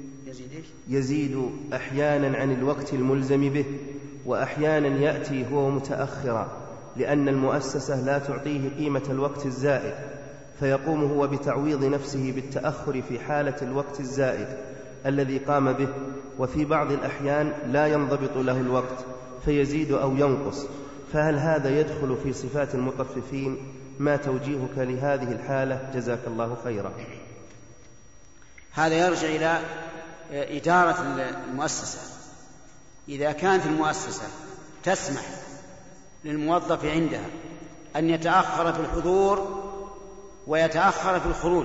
وأحيانا يأتي هو متأخرا لأن المؤسسة لا تعطيه قيمة الوقت الزائد، فيقوم هو بتعويض نفسه بالتأخر في حالة الوقت الزائد الذي قام به، وفي بعض الأحيان لا ينضبط له الوقت فيزيد أو ينقص، فهل هذا يدخل في صفات المطففين؟ ما توجيهك لهذه الحالة؟ جزاك الله خيرا. هذا يرجع إلى إدارة المؤسسة. إذا كانت المؤسسة تسمح للموظف عندها أن يتأخر في الحضور ويتأخر في الخروج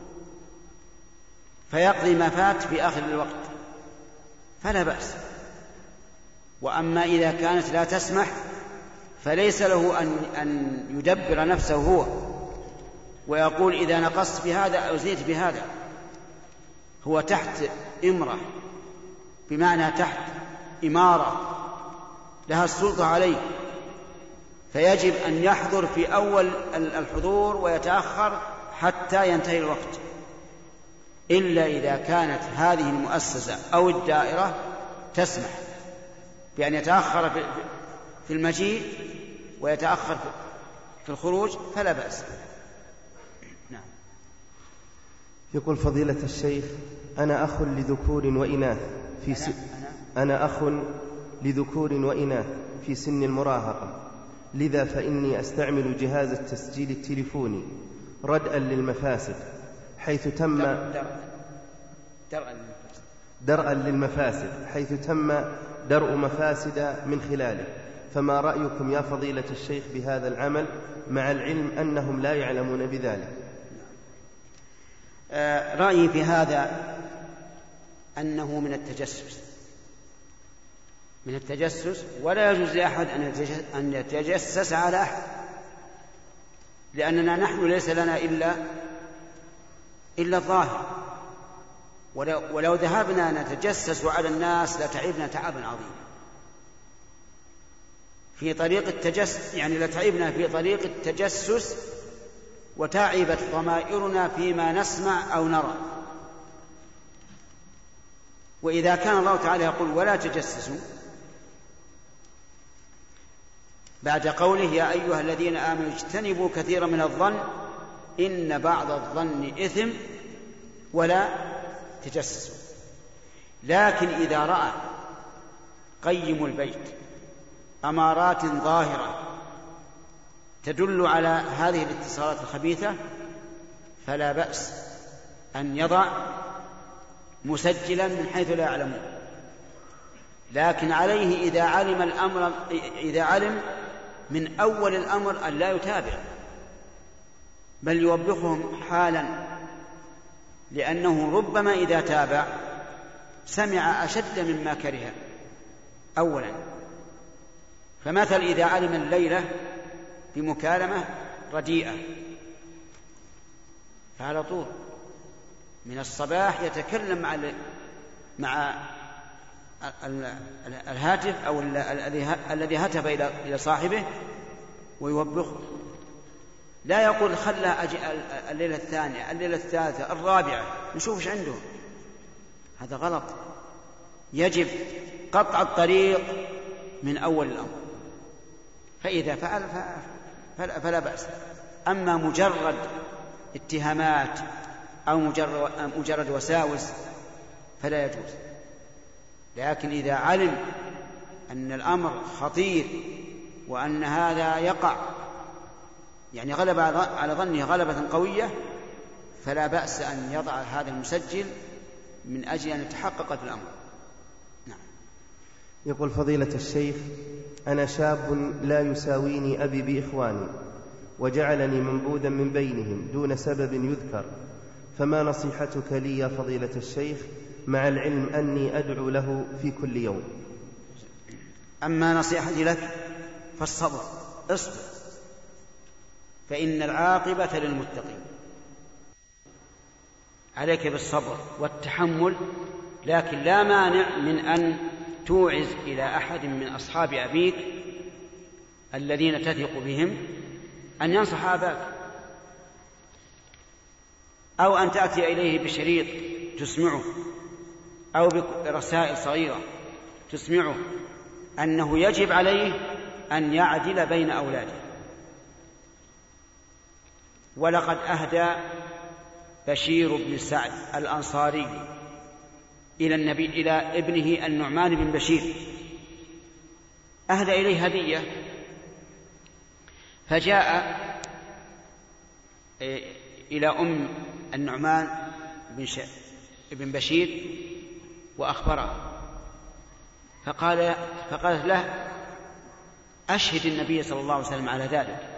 فيقضي ما فات في آخر الوقت فلا بأس. وأما إذا كانت لا تسمح فليس له أن يدبر نفسه هو ويقول إذا نقصت بهذا أو زدت بهذا. هو تحت إمرة، بمعنى تحت إمارة لها السلطة عليه، فيجب أن يحضر في أول الحضور ويتأخر حتى ينتهي الوقت، إلا إذا كانت هذه المؤسسة أو الدائرة تسمح بأن يتأخر في المجيء ويتأخر في الخروج فلا بأس. نعم. يقول فضيلة الشيخ: أنا أخ لذكور وإناث في سن المراهقة، لذا فإني أستعمل جهاز التسجيل التليفوني ردءا للمفاسد، حيث تم درء مفاسد من خلاله، فما رأيكم يا فضيلة الشيخ بهذا العمل مع العلم أنهم لا يعلمون بذلك؟ رأيي في هذا أنه من التجسس، ولا يجوز لأحد أن يتجسس على أحد، لأننا نحن ليس لنا إلا الظاهر، ولو ذهبنا نتجسس على الناس لتعبنا تعبا عظيما في طريق التجسس، يعني لتعبنا في طريق التجسس وتعبت ضمائرنا فيما نسمع أو نرى. وإذا كان الله تعالى يقول ولا تجسسوا، بعد قوله يا أيها الذين آمنوا اجتنبوا كثيرا من الظن إن بعض الظن إثم ولا تجسسوا. لكن إذا رأى قيم البيت أمارات ظاهرة تدل على هذه الاتصالات الخبيثة فلا بأس أن يضع مسجلا من حيث لا يعلمون. لكن عليه إذا علم من أول الأمر أن لا يتابع، بل يوبخهم حالا، لأنه ربما إذا تابع سمع أشد مما كره أولا. فمثل إذا علم الليلة بمكالمة رديئة فعلى طول من الصباح يتكلم مع الهاتف أو الذي هتف إلى صاحبه ويوبخه، لا يقول خلها أجي الليلة الثانية الليلة الثالثة الرابعة نشوف ايش عنده. هذا غلط، يجب قطع الطريق من أول الأمر، فإذا فعل فلا بأس. أما مجرد اتهامات أو مجرد وساوس فلا يجوز. لكن إذا علم أن الأمر خطير وأن هذا يقع يعني غلب على ظنه غلبة قوية فلا بأس أن يضع هذا المسجل من أجل أن يتحقق في الأمر. نعم. يقول فضيلة الشيخ: أنا شاب لا يساويني أبي بإخواني وجعلني منبوذا من بينهم دون سبب يذكر، فما نصيحتك لي يا فضيلة الشيخ مع العلم أني أدعو له في كل يوم؟ أما نصيحتي لك فالصبر، اصبر، فإن العاقبة للمتقين. عليك بالصبر والتحمل، لكن لا مانع من أن توعز إلى أحد من أصحاب أبيك الذين تثق بهم أن ينصح أباك، أو أن تأتي إليه بشريط تسمعه أو برسائل صغيرة تسمعه أنه يجب عليه أن يعدل بين أولاده. ولقد أهدى بشير بن سعد الأنصاري إلى ابنه النعمان بن بشير، أهدى إليه هدية، فجاء إلى أم النعمان بن بشير وأخبره، فقالت له: أشهد النبي صلى الله عليه وسلم على ذلك.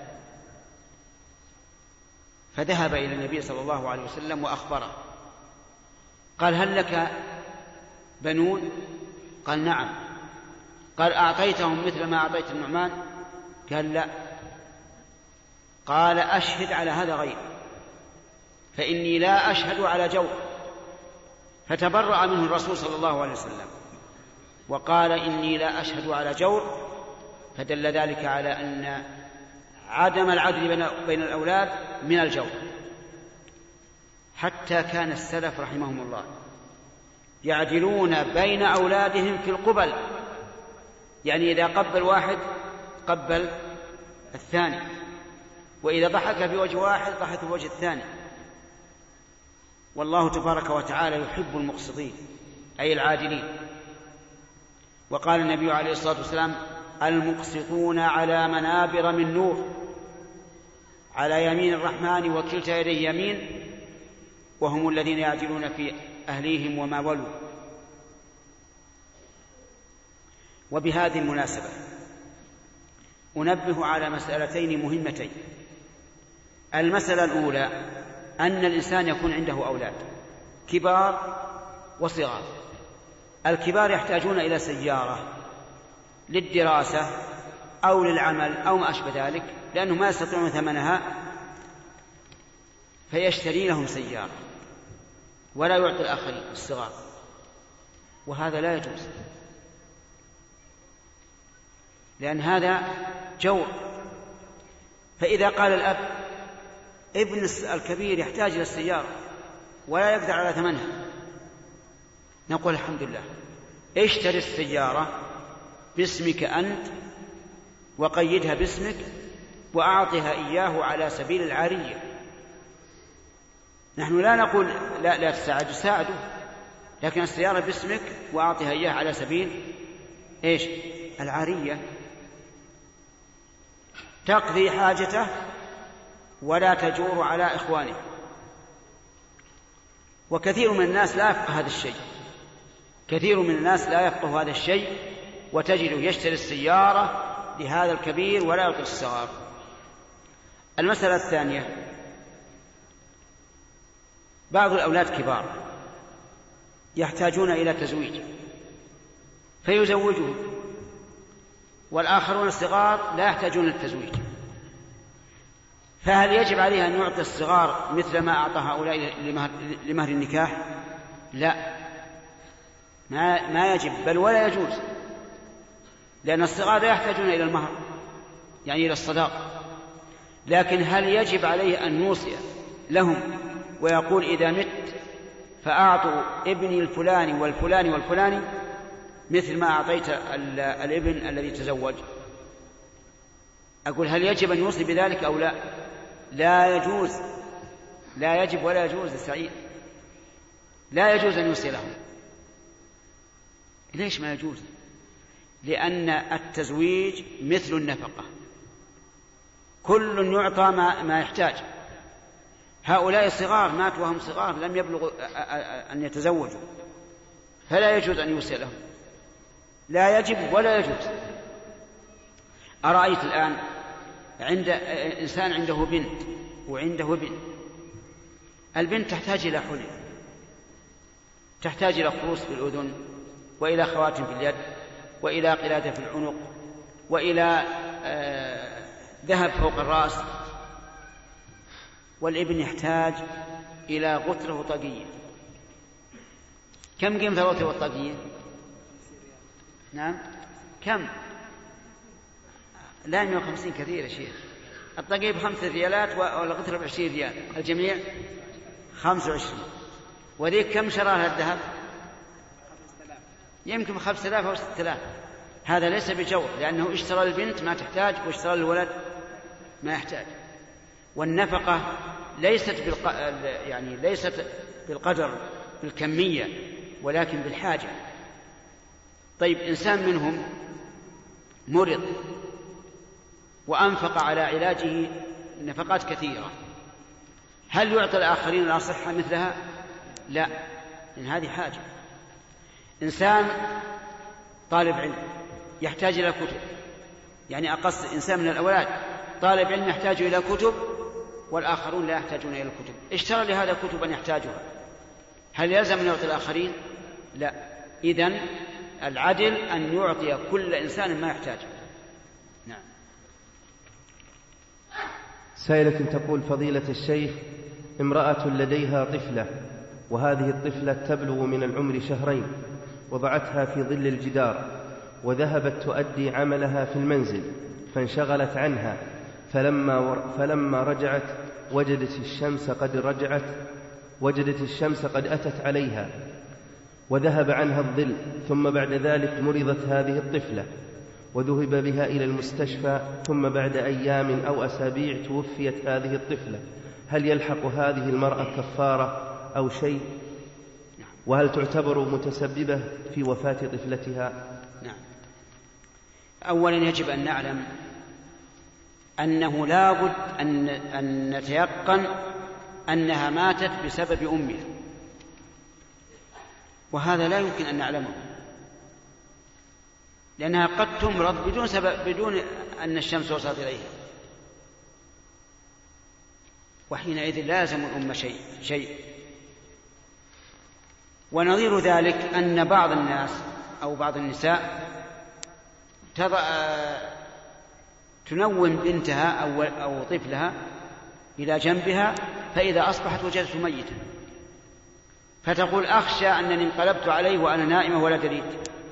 فذهب إلى النبي صلى الله عليه وسلم وأخبره، قال: هل لك بنون؟ قال: نعم. قال: أعطيتهم مثل ما أعطيت النعمان؟ قال: لا. قال: أشهد على هذا غير، فإني لا أشهد على جور. فتبرأ منه الرسول صلى الله عليه وسلم وقال: إني لا أشهد على جور، فدل ذلك على أن عدم العدل بين الأولاد من الجور. حتى كان السلف رحمهم الله يعدلون بين أولادهم في القبل، يعني إذا قبل واحد قبل الثاني، وإذا ضحك في وجه واحد ضحك في وجه الثاني. والله تبارك وتعالى يحب المقسطين أي العادلين. وقال النبي عليه الصلاة والسلام: المقسطون على منابر من نور على يمين الرحمن وكلتا يديه يمين، وهم الذين يعدلون في أهليهم وما ولوا. وبهذه المناسبة أنبه على مسألتين مهمتين. المسألة الأولى أن الإنسان يكون عنده أولاد كبار وصغار. الكبار يحتاجون إلى سيارة للدراسة أو للعمل أو ما أشبه ذلك، لأنهم ما يستطيعون ثمنها، فيشتري لهم سيارة ولا يعطي الآخرين الصغار، وهذا لا يجوز، لأن هذا جور. فإذا قال الأب: ابن الكبير يحتاج إلى السيارة ولا يقدر على ثمنها، نقول: الحمد لله، اشتري السيارة باسمك أنت وقيدها باسمك وأعطها إياه على سبيل العارية. نحن لا نقول لا تساعد، ساعده، لكن السيارة باسمك وأعطها إياه على سبيل إيش؟ العارية، تقضي حاجته ولا تجور على إخوانه. وكثير من الناس لا يفقه هذا الشيء، كثير من الناس لا يفقه هذا الشيء، وتجده يشتري السيارة لهذا الكبير ولا يعطي الصغار. المسألة الثانية، بعض الأولاد كبار يحتاجون إلى تزويج فيزوجهم، والآخرون الصغار لا يحتاجون التزويج، فهل يجب عليه أن يعطي الصغار مثل ما أعطى هؤلاء لمهر النكاح؟ لا، ما يجب، بل ولا يجوز، لأن الصغار لا يحتاجون إلى المهر، يعني إلى الصداق. لكن هل يجب عليه أن يوصي لهم ويقول إذا مت فأعطوا ابني الفلاني والفلاني والفلاني مثل ما أعطيت الابن الذي تزوج؟ أقول هل يجب أن يوصي بذلك أو لا؟ لا يجوز، لا يجب ولا يجوز السعيد، لا يجوز أن يوصي لهم. ليش ما يجوز؟ لأن التزويج مثل النفقة، كل يعطى ما يحتاج. هؤلاء الصغار ماتوا وهم صغار لم يبلغوا أن يتزوجوا، فلا يجوز أن يوصي لهم، لا يجب ولا يجوز. أرأيت الآن عند إنسان عنده بنت وعنده ابن، البنت تحتاج إلى حلي، تحتاج إلى خروص في الأذن، وإلى خواتم في اليد، وإلى قلادة في العنق، وإلى ذهب فوق الرأس، والابن يحتاج إلى غترة وطاقية. كم قيمة الغترة والطاقية؟ نعم كم؟ لا 150 كثير يا شيخ. الطاقية ب5 ريالات والغترة ب20 ريال، الجميع 25. وذيك كم شراها الذهب؟ يمكن 5000 أو 6000. هذا ليس بجور، لأنه اشترى البنت ما تحتاج واشترى الولد ما يحتاج. والنفقة ليست ليست بالقدر بالكمية، ولكن بالحاجة. طيب إنسان منهم مرض وأنفق على علاجه نفقات كثيرة، هل يعطي الآخرين الأصحة مثلها؟ لا، إن هذه حاجة. إنسان طالب علم يحتاج إلى كتب، يعني أقص إنسان من الأولاد طالب علم يحتاج إلى كتب والآخرون لا يحتاجون إلى الكتب، اشترى لهذا كتبا يحتاجها، هل يلزم أن يعطي الآخرين؟ لا. إذن العدل أن يعطي كل إنسان ما يحتاجه. نعم. سائلة تقول: فضيلة الشيخ، امرأة لديها طفلة، وهذه الطفلة تبلغ من العمر 2 شهر، وضعتها في ظل الجدار وذهبت تؤدي عملها في المنزل فانشغلت عنها، فلما رجعت وجدت الشمس قد أتت عليها وذهب عنها الظل، ثم بعد ذلك مرضت هذه الطفلة وذهب بها إلى المستشفى، ثم بعد أيام أو أسابيع توفيت هذه الطفلة، هل يلحق هذه المرأة كفارة أو شيء؟ وهل تعتبر متسببة في وفاة طفلتها؟ نعم. أولا يجب أن نعلم أنه لا بد أن نتيقن أنها ماتت بسبب أمها، وهذا لا يمكن أن نعلمه، لأنها قد تمرض بدون سبب، بدون أن الشمس وصلت إليها، وحينئذ لازم الأم شيء. ونظير ذلك أن بعض الناس أو بعض النساء تنوم بنتها أو طفلها إلى جنبها، فإذا أصبحت وجدته ميتا فتقول: أخشى أنني انقلبت عليه وأنا نائمة ولا دريت.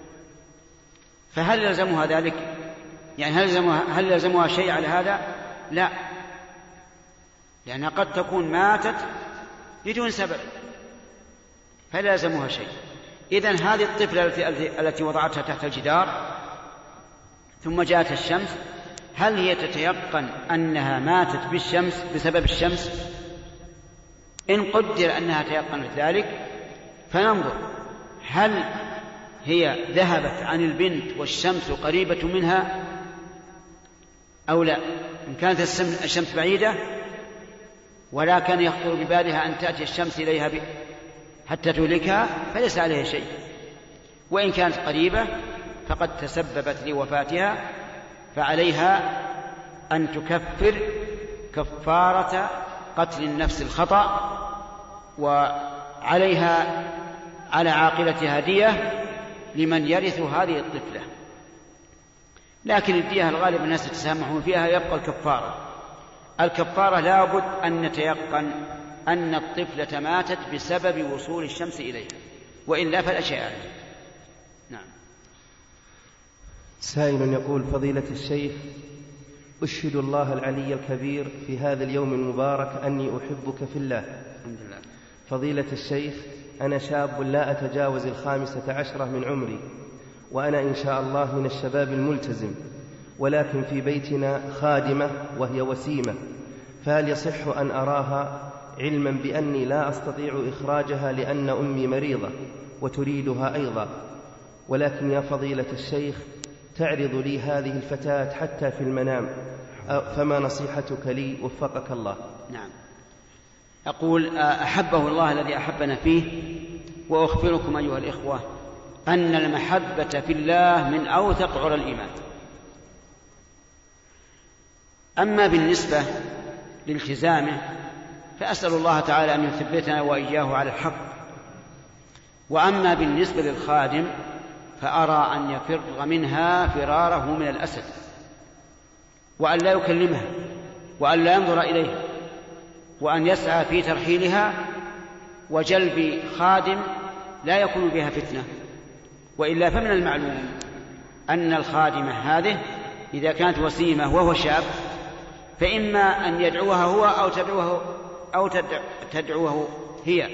فهل يلزمها ذلك؟ يعني هل يلزمها شيء على هذا؟ لا، لأنها قد تكون ماتت بدون سبب فلا يلزمها شيء. إذن هذه الطفلة التي وضعتها تحت الجدار ثم جاءت الشمس هل هي تتيقن أنها ماتت بالشمس بسبب الشمس؟ إن قدر أنها تيقنت ذلك فننظر هل هي ذهبت عن البنت والشمس قريبة منها أو لا. إن كانت الشمس بعيدة ولا كان يخطر ببالها أن تأتي الشمس إليها حتى تهلكها فليس عليها شيء، وإن كانت قريبة فقد تسببت لوفاتها فعليها أن تكفر كفارة قتل النفس الخطأ، وعليها على عاقلتها دية لمن يرث هذه الطفلة. لكن الدية الغالب الناس يتسامحون فيها، يبقى الكفارة لابد أن نتيقن أن الطفلة ماتت بسبب وصول الشمس إليها، وإلا فلا شيء عليه. نعم. سائل يقول: فضيلة الشيخ، أشهد الله العلي الكبير في هذا اليوم المبارك أني أحبك في الله. الحمد لله. فضيلة الشيخ، أنا شاب لا أتجاوز 15 من عمري، وأنا إن شاء الله من الشباب الملتزم، ولكن في بيتنا خادمة وهي وسيمة، فهل يصح أن أراها علما بأني لا أستطيع إخراجها لأن أمي مريضة وتريدها أيضا؟ ولكن يا فضيلة الشيخ تعرض لي هذه الفتاة حتى في المنام، فما نصيحتك لي وفقك الله؟ نعم. أقول أحبه الله الذي أحبنا فيه، وأخبركم أيها الإخوة أن المحبة في الله من أوثق عرى الإيمان. أما بالنسبة لالتزامه فأسأل الله تعالى أن يثبتنا وإياه على الحق. وأما بالنسبة للخادم فأرى أن يفر منها فراره من الأسد، وأن لا يكلمها، وأن لا ينظر إليها، وأن يسعى في ترحيلها وجلب خادم لا يكون بها فتنة. وإلا فمن المعلوم أن الخادمة هذه إذا كانت وسيمة وهو شاب فإما أن يدعوها هو أو تدعوه هي.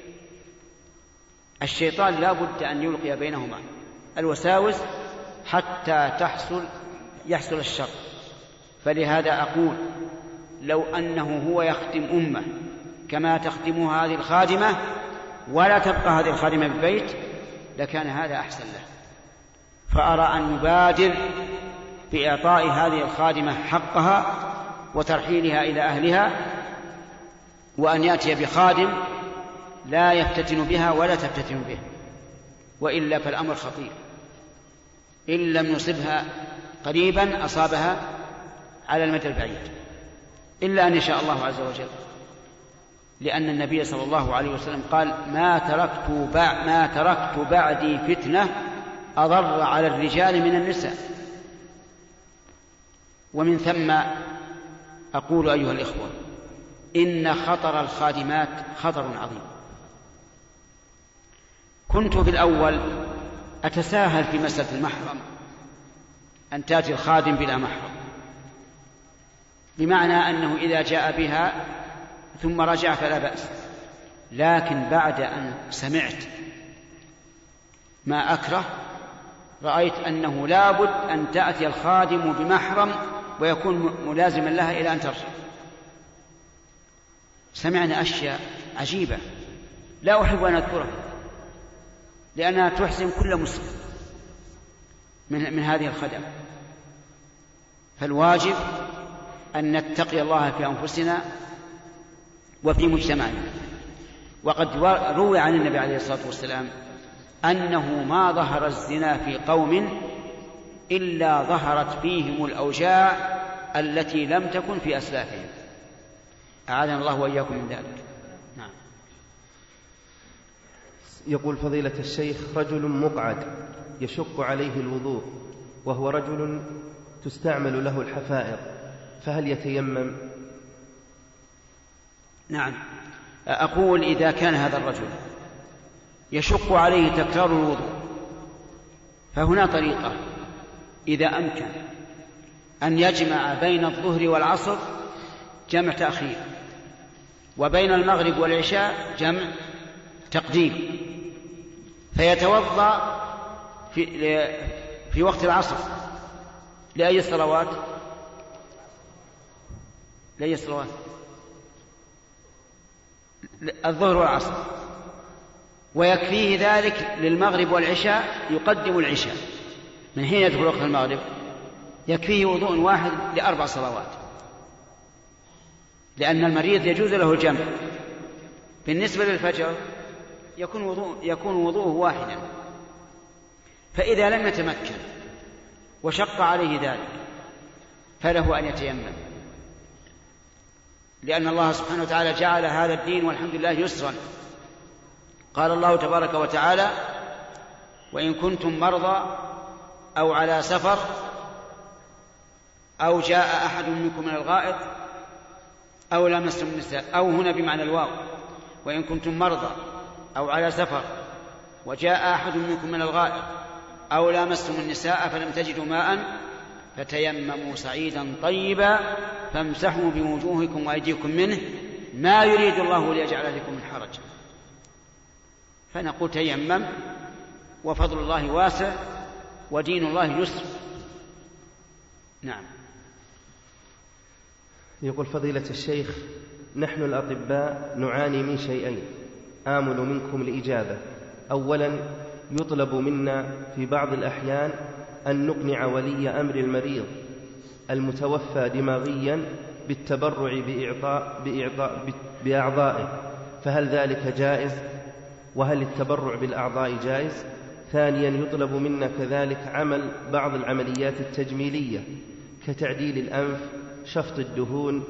الشيطان لا بد أن يلقي بينهما الوساوس حتى يحصل الشر. فلهذا أقول لو أنه هو يخدم أمه كما تخدمها هذه الخادمة ولا تبقى هذه الخادمة بالبيت لكان هذا أحسن له. فأرى أن نبادر بإعطاء هذه الخادمة حقها وترحيلها إلى أهلها، وأن يأتي بخادم لا يفتتن بها ولا تفتتن به، وإلا فالأمر خطير. إن لم يصبها قريبا أصابها على المدى البعيد، إلا أن يشاء الله عز وجل، لأن النبي صلى الله عليه وسلم قال: ما تركت بعدي فتنة أضر على الرجال من النساء. ومن ثم أقول أيها الإخوة إن خطر الخادمات خطر عظيم. كنت في الأول أتساهل في مسألة المحرم، أن تأتي الخادم بلا محرم، بمعنى أنه إذا جاء بها ثم رجع فلا بأس. لكن بعد أن سمعت ما أكره رأيت أنه لابد أن تأتي الخادم بمحرم ويكون ملازما لها إلى أن ترجع. سمعنا أشياء عجيبة لا أحب أن أذكرها لأنها تحزن كل مسلم من هذه الخدمة. فالواجب أن نتقي الله في أنفسنا وفي مجتمعنا. وقد روي عن النبي عليه الصلاة والسلام أنه ما ظهر الزنا في قوم إلا ظهرت فيهم الأوجاع التي لم تكن في أسلافهم. أعاذنا الله وإياكم من ذلك. نعم. يقول فضيلة الشيخ: رجل مقعد يشق عليه الوضوء وهو رجل تستعمل له الحفائر، فهل يتيمم؟ نعم. أقول إذا كان هذا الرجل يشق عليه تكرار الوضوء فهنا طريقة: إذا أمكن أن يجمع بين الظهر والعصر جمع تأخير، وبين المغرب والعشاء جمع تقديم، فيتوضأ في وقت العصر لأي الصلوات؟ لأي صلوات؟ الظهر والعصر، ويكفيه ذلك للمغرب والعشاء، يقدم العشاء من حين يدخل وقت المغرب، يكفيه وضوء واحد ل4 صلوات، لأن المريض يجوز له الجمع. بالنسبة للفجر يكون وضوءه واحدا، فإذا لم يتمكن وشق عليه ذلك فله أن يتيمم، لأن الله سبحانه وتعالى جعل هذا الدين والحمد لله يسرا. قال الله تبارك وتعالى: وإن كنتم مرضى أو على سفر أو جاء أحد منكم من الغائط أو لامستم النساء، أو هنا بمعنى الواو، وإن كنتم مرضى أو على سفر وجاء أحد منكم من الغائط أو لامستم النساء فلم تجدوا ماء فتيمموا صعيدا طيبا فامسحوا بوجوهكم وأيديكم منه ما يريد الله ليجعل بكم من حرج. فنقول تيمم، وفضل الله واسع ودين الله يسر. نعم. يقول فضيلة الشيخ: نحن الأطباء نعاني من شيئين، آمل منكم الإجابة. أولا، يطلب منا في بعض الأحيان أن نقنع ولي أمر المريض المتوفى دماغيا بالتبرع بأعضائه، فهل ذلك جائز؟ وهل التبرع بالأعضاء جائز؟ ثانيا، يطلب منا كذلك عمل بعض العمليات التجميلية كتعديل الأنف، شفط الدهون،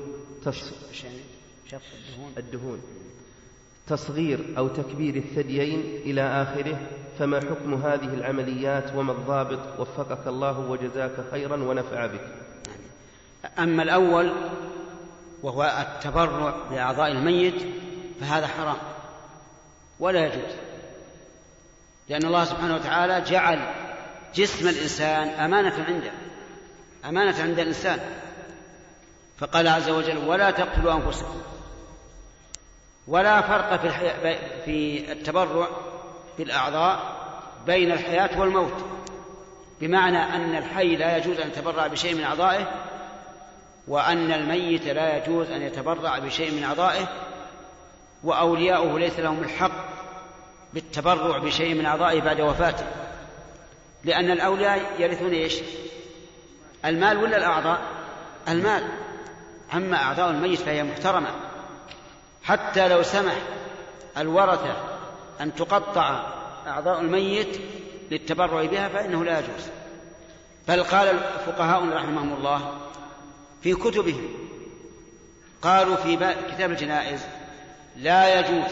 تصغير أو تكبير الثديين إلى آخره، فما حكم هذه العمليات وما الضابط؟ وفقك الله وجزاك خيرا ونفع بك. أما الأول وهو التبرع بأعضاء الميت فهذا حرام ولا يجوز، لأن الله سبحانه وتعالى جعل جسم الإنسان أمانة عند الإنسان، فقال عز وجل: ولا تقتلوا أنفسكم. ولا فرق في التبرع بالأعضاء بين الحياة والموت، بمعنى أن الحي لا يجوز أن يتبرع بشيء من أعضائه، وأن الميت لا يجوز أن يتبرع بشيء من أعضائه، وأولياؤه ليس لهم الحق بالتبرع بشيء من أعضائه بعد وفاته، لأن الأولياء يرثون إيش؟ المال ولا الأعضاء؟ المال. أما أعضاء الميت فهي محترمة، حتى لو سمح الورثة أن تقطع أعضاء الميت للتبرع بها فإنه لا يجوز. بل قال الفقهاء رحمهم الله في كتبهم، قالوا في كتاب الجنائز: لا يجوز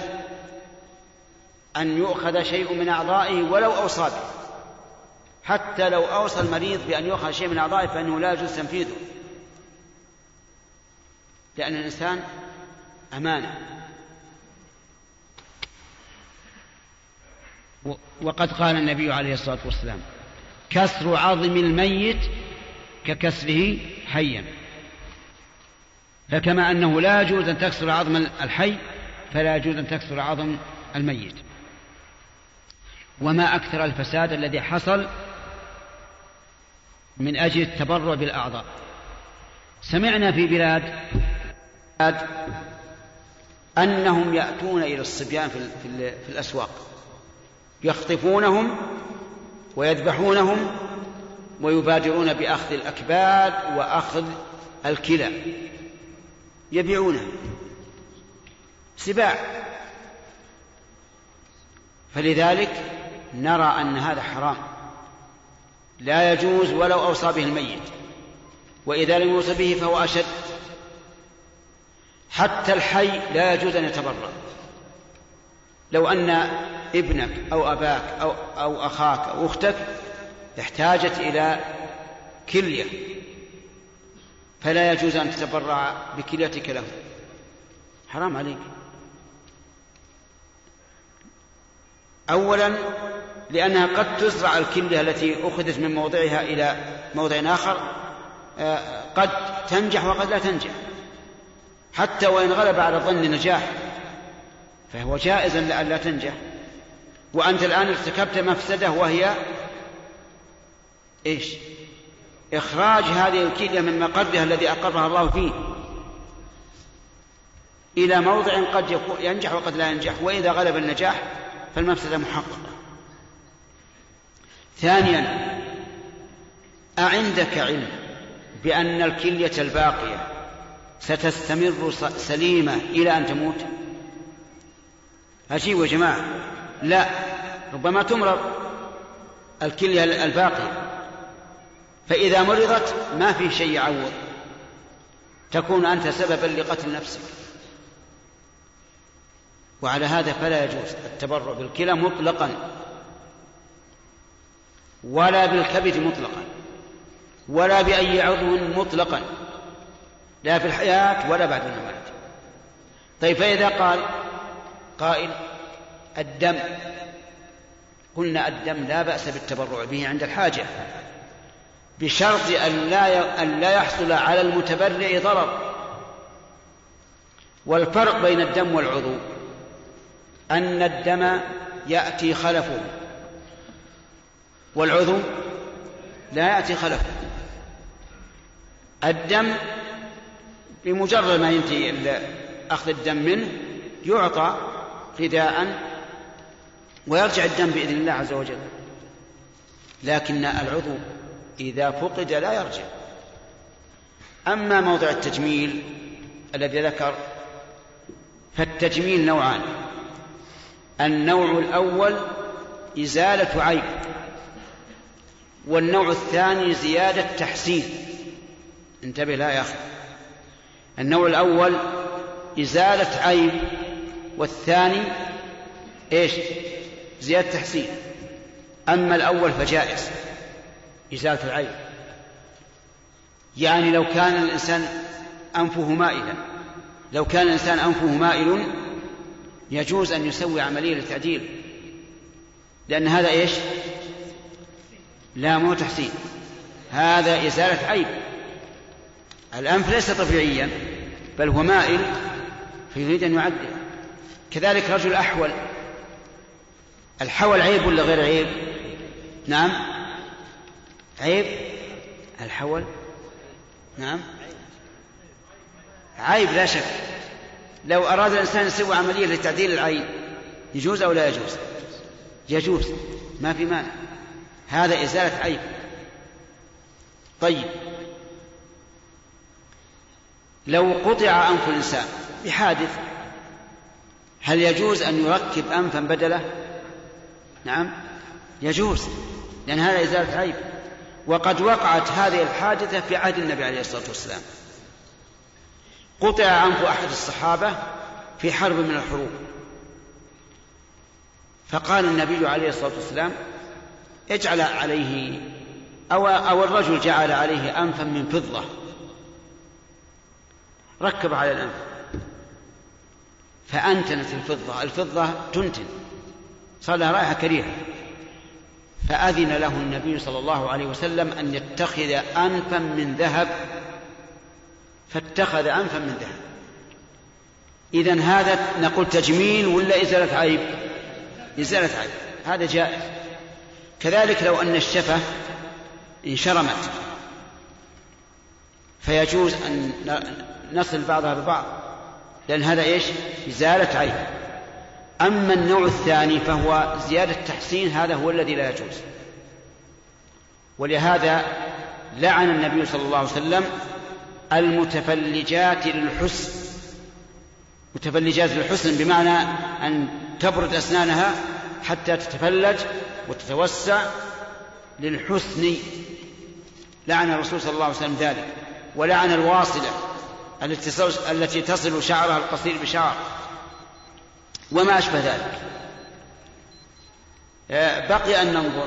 أن يؤخذ شيء من أعضائه ولو أوصى به، حتى لو أوصى المريض بأن يؤخذ شيء من أعضائه فإنه لا يجوز تنفيذه، لأن الإنسان أمانة. وقد قال النبي عليه الصلاة والسلام: كسر عظم الميت ككسره حيا، فكما أنه لا يجوز أن تكسر عظم الحي فلا يجوز أن تكسر عظم الميت. وما أكثر الفساد الذي حصل من أجل التبرع بالأعضاء. سمعنا في بلاد أنهم يأتون إلى الصبيان في الأسواق، يخطفونهم ويذبحونهم ويبادرون بأخذ الأكباد وأخذ الكلى، يبيعونه سباع. فلذلك نرى أن هذا حرام لا يجوز ولو أوصى به الميت، وإذا لم يوصى به فهو أشد. حتى الحي لا يجوز أن يتبرع. لو أن ابنك أو أباك أو أخاك أو أختك احتاجت إلى كلية فلا يجوز أن تتبرع بكليتك له، حرام عليك. أولا لأنها قد تزرع الكلية التي أخذت من موضعها إلى موضع آخر، قد تنجح وقد لا تنجح، حتى وإن غلب على ظن نجاح فهو جائز لأن لا تنجح. وأنت الآن ارتكبت مفسدة، وهي إيش؟ إخراج هذه الكلية من مقرها الذي أقرها الله فيه. إلى موضع قد ينجح وقد لا ينجح، وإذا غلب النجاح فالمفسدة محققة. ثانيا، أعندك علم بأن الكلية الباقية ستستمر سليمة إلى أن تموت؟ أجيبوا يا جماعة. لا، ربما تمرض الكلية الباقية، فإذا مرضت ما في شيء يعوض، تكون أنت سببا لقتل نفسك. وعلى هذا فلا يجوز التبرع بالكلى مطلقا، ولا بالكبد مطلقا، ولا بأي عضو مطلقا، لا في الحياة ولا بعد الممات. طيب، فإذا قال قائل الدم، قلنا الدم لا بأس بالتبرع به عند الحاجة، بشرط أن لا يحصل على المتبرع ضرر. والفرق بين الدم والعضو أن الدم يأتي خلفه، والعضو لا يأتي خلفه. الدم بمجرد ما ينتهي أخذ الدم منه يعطى فداء ويرجع الدم بإذن الله عز وجل، لكن العضو إذا فقد لا يرجع. أما موضع التجميل الذي ذكر، فالتجميل نوعان: النوع الأول إزالة عيب، والنوع الثاني زيادة تحسين. انتبه لا يا أخي، النوع الأول إزالة عيب، والثاني إيش؟ زيادة تحسين. أما الأول فجائز إزالة العيب، يعني لو كان الإنسان أنفه مائلا يجوز أن يسوي عملية للتعديل، لأن هذا إيش؟ لا، مو تحسين، هذا إزالة عيب. الأنف ليس طبيعيا بل هو مائل فيريد أن يعدل. كذلك رجل أحول، الحول عيب ولا غير عيب؟ نعم عيب الحول، نعم عيب لا شك. لو أراد الإنسان يسوي عملية لتعديل العين يجوز أو لا يجوز؟ يجوز، ما في مانع، هذا إزالة عيب. طيب، لو قطع أنف الإنسان بحادث هل يجوز أن يركب أنفا بدله؟ نعم يجوز، لأن هذا إزالة عيب. وقد وقعت هذه الحادثة في عهد النبي عليه الصلاة والسلام، قطع أنف أحد الصحابة في حرب من الحروب، فقال النبي عليه الصلاة والسلام اجعل عليه أو الرجل جعل عليه أنفا من فضة، ركب على الأنف فأنتنت الفضة تنتن، صار لها رائحة كريهة، فأذن له النبي صلى الله عليه وسلم أن يتخذ أنفا من ذهب، فاتخذ أنفا من ذهب. إذن هذا نقول تجميل ولا إزالة عيب؟ إزالة عيب، هذا جائز. كذلك لو أن الشفة انشرمت فيجوز أن نصل بعضها ببعض، لأن هذا إيش؟ إزالة عيب. أما النوع الثاني فهو زيادة تحسين، هذا هو الذي لا يجوز. ولهذا لعن النبي صلى الله عليه وسلم المتفلجات للحسن. متفلجات للحسن بمعنى أن تبرد أسنانها حتى تتفلج وتتوسع للحسن، لعن الرسول صلى الله عليه وسلم ذلك. ولعن الواصلة التي تصل شعرها القصير بشعر وما أشبه ذلك. بقي أن ننظر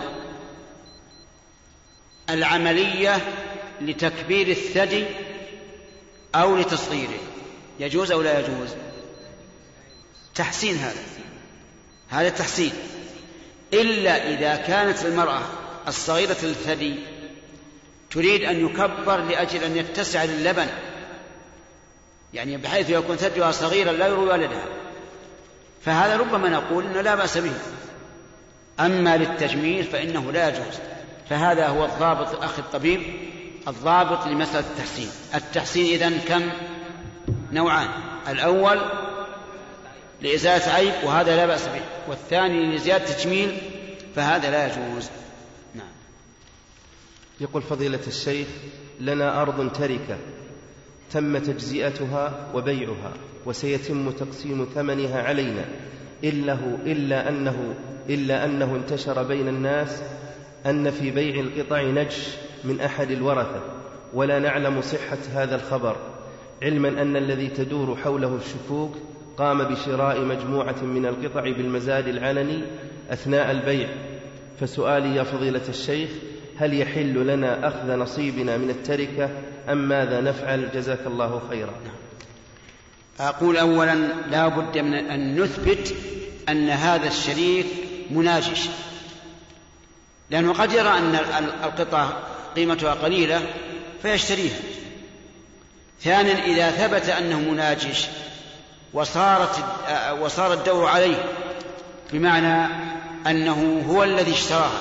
العملية لتكبير الثدي أو لتصغيره، يجوز أو لا يجوز؟ تحسين، هذا تحسين، إلا إذا كانت المرأة الصغيرة الثدي تريد أن يكبر لأجل أن يتسع للبن، يعني بحيث يكون ثديها صغيرا لا يروي والدها، فهذا ربما نقول إنه لا بأس به. أما للتجميل فإنه لا يجوز. فهذا هو الضابط أخي الطبيب، الضابط لمسألة التحسين. التحسين إذن كم؟ نوعان: الأول لإزالة عيب وهذا لا بأس به، والثاني لزيادة تجميل فهذا لا يجوز. نعم. يقول فضيلة الشيخ: لنا أرض تركة تم تجزئتها وبيعها وسيتم تقسيم ثمنها علينا، إلا أنه انتشر بين الناس أن في بيع القطع نجش من أحد الورثة، ولا نعلم صحة هذا الخبر، علما أن الذي تدور حوله الشكوك قام بشراء مجموعة من القطع بالمزاد العلني أثناء البيع. فسؤالي يا فضيلة الشيخ: هل يحل لنا أخذ نصيبنا من التركة أم ماذا نفعل؟ جزاك الله خيرا. أقول أولا لا بد من أن نثبت أن هذا الشريك مناجش، لأنه قد يرى أن القطعة قيمتها قليلة فيشتريها. ثانيا إذا ثبت أنه مناجش وصار الدور عليه، بمعنى أنه هو الذي اشتراها،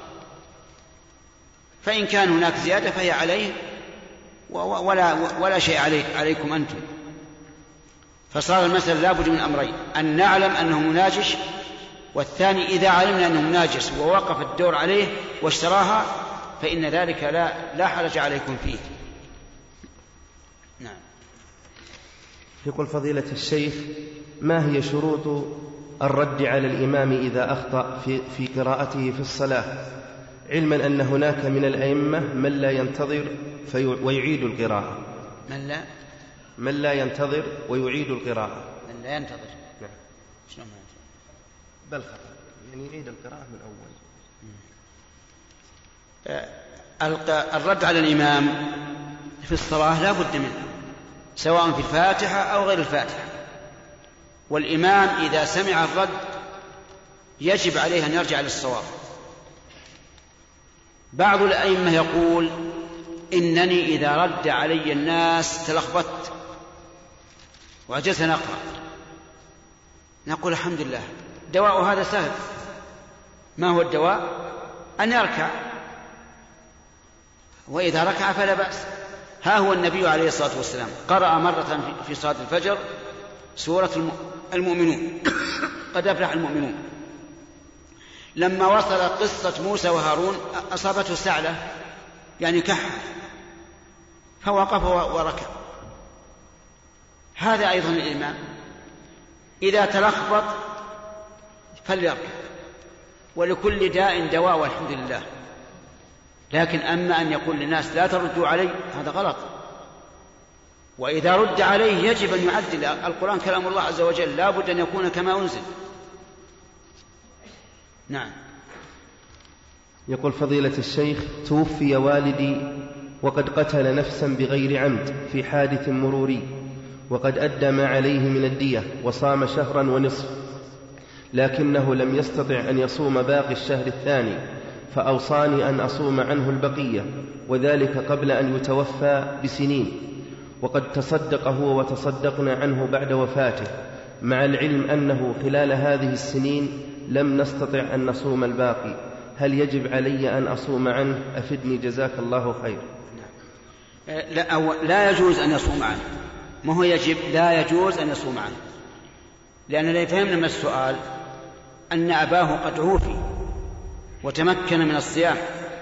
فإن كان هناك زيادة فهي عليه ولا شيء عليكم أنتم. فصار المسألة لا بد من أمرين: أن نعلم أنه مناجش، والثاني إذا علمنا أنه مناجش ووقف الدور عليه واشتراها فإن ذلك لا حرج عليكم فيه. نعم. يقول فضيلة الشيخ: ما هي شروط الرد على الإمام إذا أخطأ في قراءته في الصلاة، علما أن هناك من الأئمة من لا ينتظر ويعيد القراءة؟ من لا ينتظر ويعيد القراءة. من لا ينتظر. نعم. شلون ما ينتظر؟ بل خطأ، يعني يعيد القراءة من أول. الرد على الإمام في الصلاة لا بد منه، سواء في الفاتحة أو غير الفاتحة. والإمام إذا سمع الرد يجب عليه أن يرجع للصواب. بعض الأئمة يقول: إنني إذا رد علي الناس تلخبطت وعجزت أن أقرأ. نقول: الحمد لله، دواء هذا سهل. ما هو الدواء؟ أن يركع، وإذا ركع فلا بأس. ها هو النبي عليه الصلاة والسلام قرأ مرة في صلاة الفجر سورة المؤمنون قد أفلح المؤمنون. لما وصل قصة موسى وهارون أصابته سعلة، يعني كحة، فوقف وركع. هذا أيضا الإمام إذا تلخبط فليركع، ولكل داء دواء والحمد لله. لكن أما أن يقول للناس لا تردوا علي، هذا غلط. وإذا رد عليه يجب أن يعدل. القرآن كلام الله عز وجل، لا بد أن يكون كما أنزل. نعم. يقول فضيلة الشيخ: توفي والدي وقد قتل نفسا بغير عمد في حادث مروري، وقد أدى ما عليه من الدية وصام شهرا ونصف، لكنه لم يستطع أن يصوم باقي الشهر الثاني، فأوصاني أن أصوم عنه البقية، وذلك قبل أن يتوفى بسنين، وقد تصدق هو وتصدقنا عنه بعد وفاته، مع العلم أنه خلال هذه السنين لم نستطع أن نصوم الباقي. هل يجب علي أن أصوم عنه؟ أفدني جزاك الله خير. لا يجوز أن يصوم عنه. ما هو يجب؟ لا يجوز أن يصوم عنه، لأننا فهمنا من السؤال أن أباه قد عوفي وتمكن من الصيام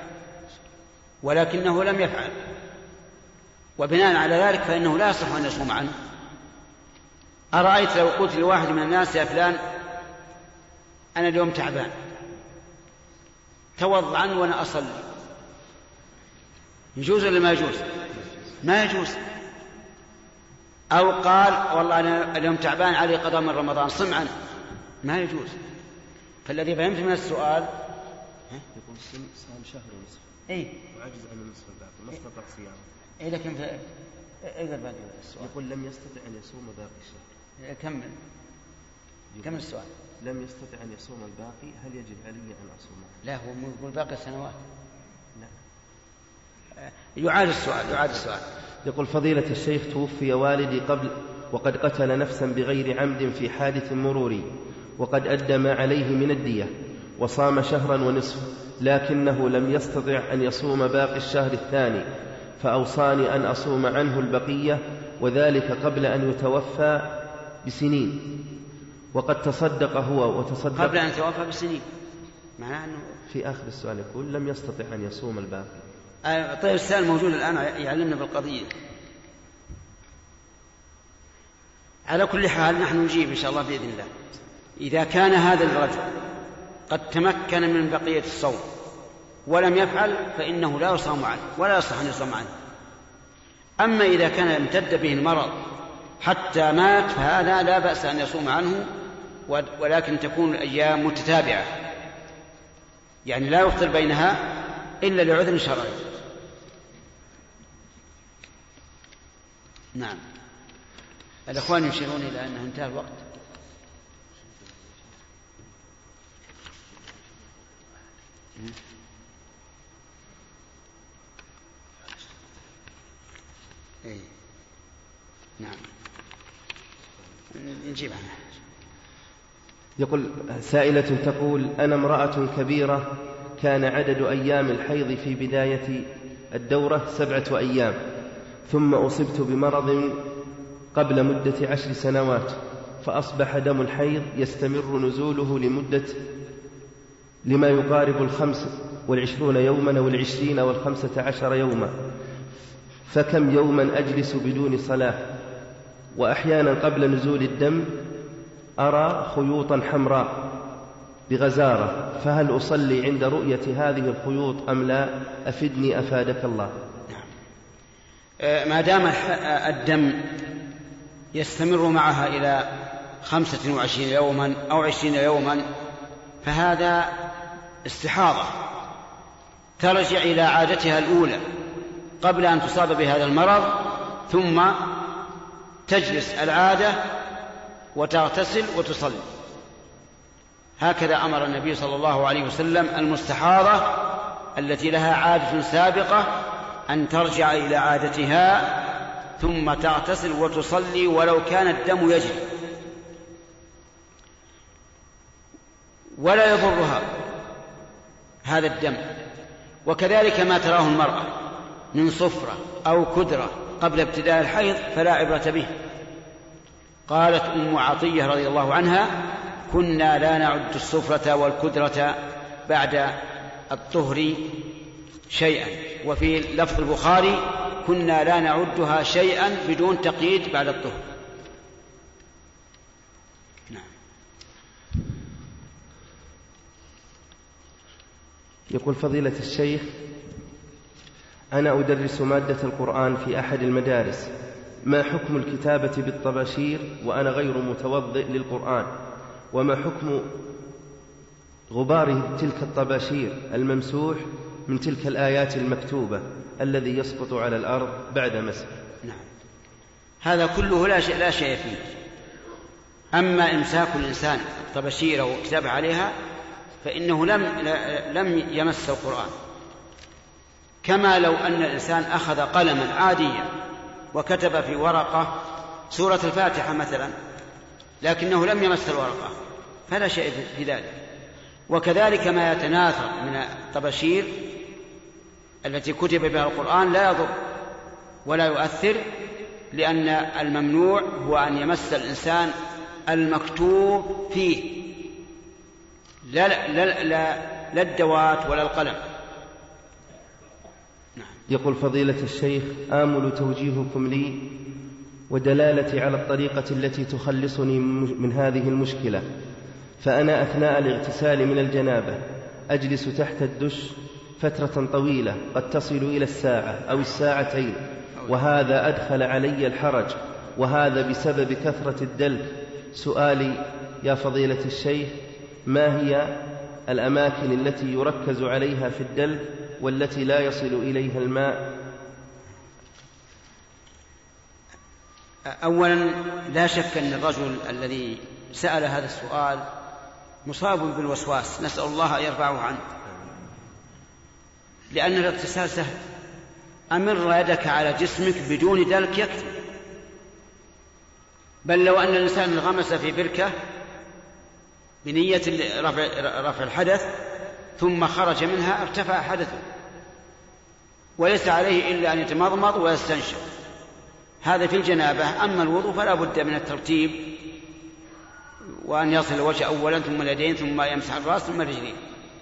ولكنه لم يفعل، وبناء على ذلك فإنه لا يصح أن يصوم عنه. أرأيت لو قلت لواحد من الناس: يا فلان أنا اليوم تعبان، توضأ عني وأنا أصلي، يجوز ولا ما يجوز؟ ما يجوز. أو قال: والله أنا اليوم تعبان علي قضاء من رمضان، صم عنه، ما يجوز. فالذي فهمت من السؤال يقول صام شهر ونصف وعجز عن النصف الباقي، ما استطاع صيامه. لكن اقرأ بعد السؤال. يقول لم يستطع أن يصوم باقي الشهر. كمل السؤال. لم يستطع أن يصوم الباقي، هل يجب علي أن أصومه؟ لا، هو يقول باقي السنوات. لا. يعاد السؤال. يقول فضيلة الشيخ: توفي والدي وقد قتل نفسا بغير عمد في حادث مروري، وقد أدى ما عليه من الدية وصام شهرا ونصف، لكنه لم يستطع أن يصوم باقي الشهر الثاني، فأوصاني أن أصوم عنه البقية وذلك قبل أن يتوفى بسنين، وقد تصدق هو وتصدق قبل أن يتوفى بسنين، معناه أنه في آخر السؤال يقول لم يستطع أن يصوم الباقي. طيب السؤال موجود الآن يعلمنا بالقضية. على كل حال نحن نجيب إن شاء الله بإذن الله. إذا كان هذا الرجل قد تمكن من بقية الصوم ولم يفعل فإنه لا يصام عنه ولا يصح أن يصام عنه. أما إذا كان امتد به المرض حتى مات فهذا لا بأس أن يصوم عنه، ولكن تكون الأيام متتابعة، يعني لا يفطر بينها إلا لعذر شرعي. نعم. الأخوان يشيرون إلى أنه انتهى الوقت. إيه. نعم. نجيب عنها. يقول سائلة تقول: أنا امرأة كبيرة كان عدد أيام الحيض في بداية الدورة 7 أيام، ثم أصبت بمرض قبل مدة 10 سنوات، فأصبح دم الحيض يستمر نزوله لما يقارب 25 يوما أو 20 أو 15 يوما، فكم يوما أجلس بدون صلاة؟ وأحيانا قبل نزول الدم أرى خيوطا حمراء بغزارة، فهل أصلي عند رؤية هذه الخيوط أم لا؟ أفدني أفادك الله. ما دام الدم يستمر معها إلى 25 يوما أو 20 يوما فهذا استحاضة، ترجع إلى عادتها الأولى قبل أن تصاب بهذا المرض، ثم تجلس العادة وتغتسل وتصلي. هكذا أمر النبي صلى الله عليه وسلم المستحاضة التي لها عادة سابقة أن ترجع إلى عادتها ثم تغتسل وتصلي ولو كان الدم يجري، ولا يضرها هذا الدم. وكذلك ما تراه المرأة من صفرة أو كدرة قبل ابتداء الحيض فلا عبرة به. قالت أم عطية رضي الله عنها: كنا لا نعد الصفرة والكدرة بعد الطهر شيئا، وفي لفظ البخاري: كنا لا نعدها شيئا بدون تقييد بعد الطهر. نعم. يقول فضيلة الشيخ: أنا أدرس مادة القرآن في أحد المدارس، ما حكم الكتابة بالطباشير وأنا غير متوضئ للقرآن؟ وما حكم غبار تلك الطباشير الممسوح من تلك الآيات المكتوبة الذي يسقط على الأرض بعد مسح؟ نعم. هذا كله لا شيء فيه. أما إمساك الإنسان الطباشير وكتاب عليها فإنه لم يمس القرآن، كما لو أن الإنسان أخذ قلما عاديا وكتب في ورقة سورة الفاتحة مثلا لكنه لم يمس الورقة فلا شيء في ذلك. وكذلك ما يتناثر من الطباشير التي كتب بها القرآن لا يضر ولا يؤثر، لأن الممنوع هو أن يمس الإنسان المكتوب فيه، لا الدوات ولا القلم. يقول فضيلة الشيخ: آمل توجيهكم لي ودلالتي على الطريقة التي تخلصني من هذه المشكلة. فأنا أثناء الاغتسال من الجنابة أجلس تحت الدش فترة طويلة قد تصل إلى الساعة أو الساعتين، وهذا أدخل علي الحرج، وهذا بسبب كثرة الدلك. سؤالي يا فضيلة الشيخ: ما هي الأماكن التي يركز عليها في الدلك والتي لا يصل إليها الماء؟ أولا لا شك أن الرجل الذي سأل هذا السؤال مصاب بالوسواس، نسأل الله أن يرفعه عنه، لأن الاغتسال سهل. أمر يدك على جسمك بدون دلك يكفي، بل لو أن الإنسان انغمس في بركة بنية رفع الحدث ثم خرج منها ارتفع حدثه، وليس عليه إلا أن يتمضمض ويستنشق هذا في الجنابة. أما الوضوء فلا بد من الترتيب، وأن يصل الوجه أولا ثم اليدين ثم يمسح الرأس ثم الرجلين.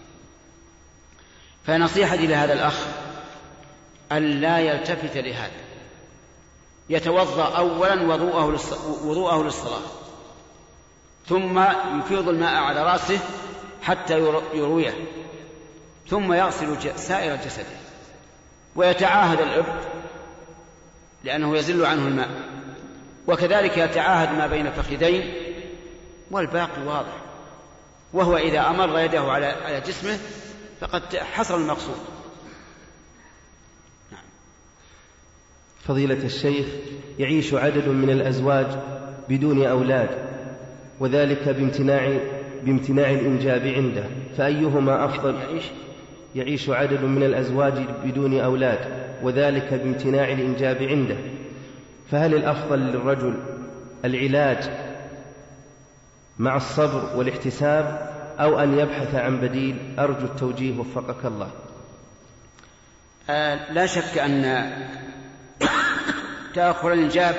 فنصيحتي لهذا الأخ أن لا يلتفت لهذا، يتوضأ أولا وضوءه للصلاة، ثم يفيض الماء على رأسه حتى يرويه، ثم يغسل سائر جسده، ويتعاهد الإبط لأنه يزل عنه الماء، وكذلك يتعاهد ما بين الفخذين، والباقي واضح. وهو إذا أمر يده على جسمه فقد حصل المقصود. فضيلة الشيخ، يعيش عدد من الأزواج بدون أولاد، وذلك بامتناع الإنجاب عنده، فأيهما أفضل؟ يعيش عدد من الأزواج بدون أولاد، وذلك بامتناع الإنجاب عنده، فهل الأفضل للرجل العلاج مع الصبر والاحتساب أو أن يبحث عن بديل؟ أرجو التوجيه وفقك الله. لا شك أن تأخر الإنجاب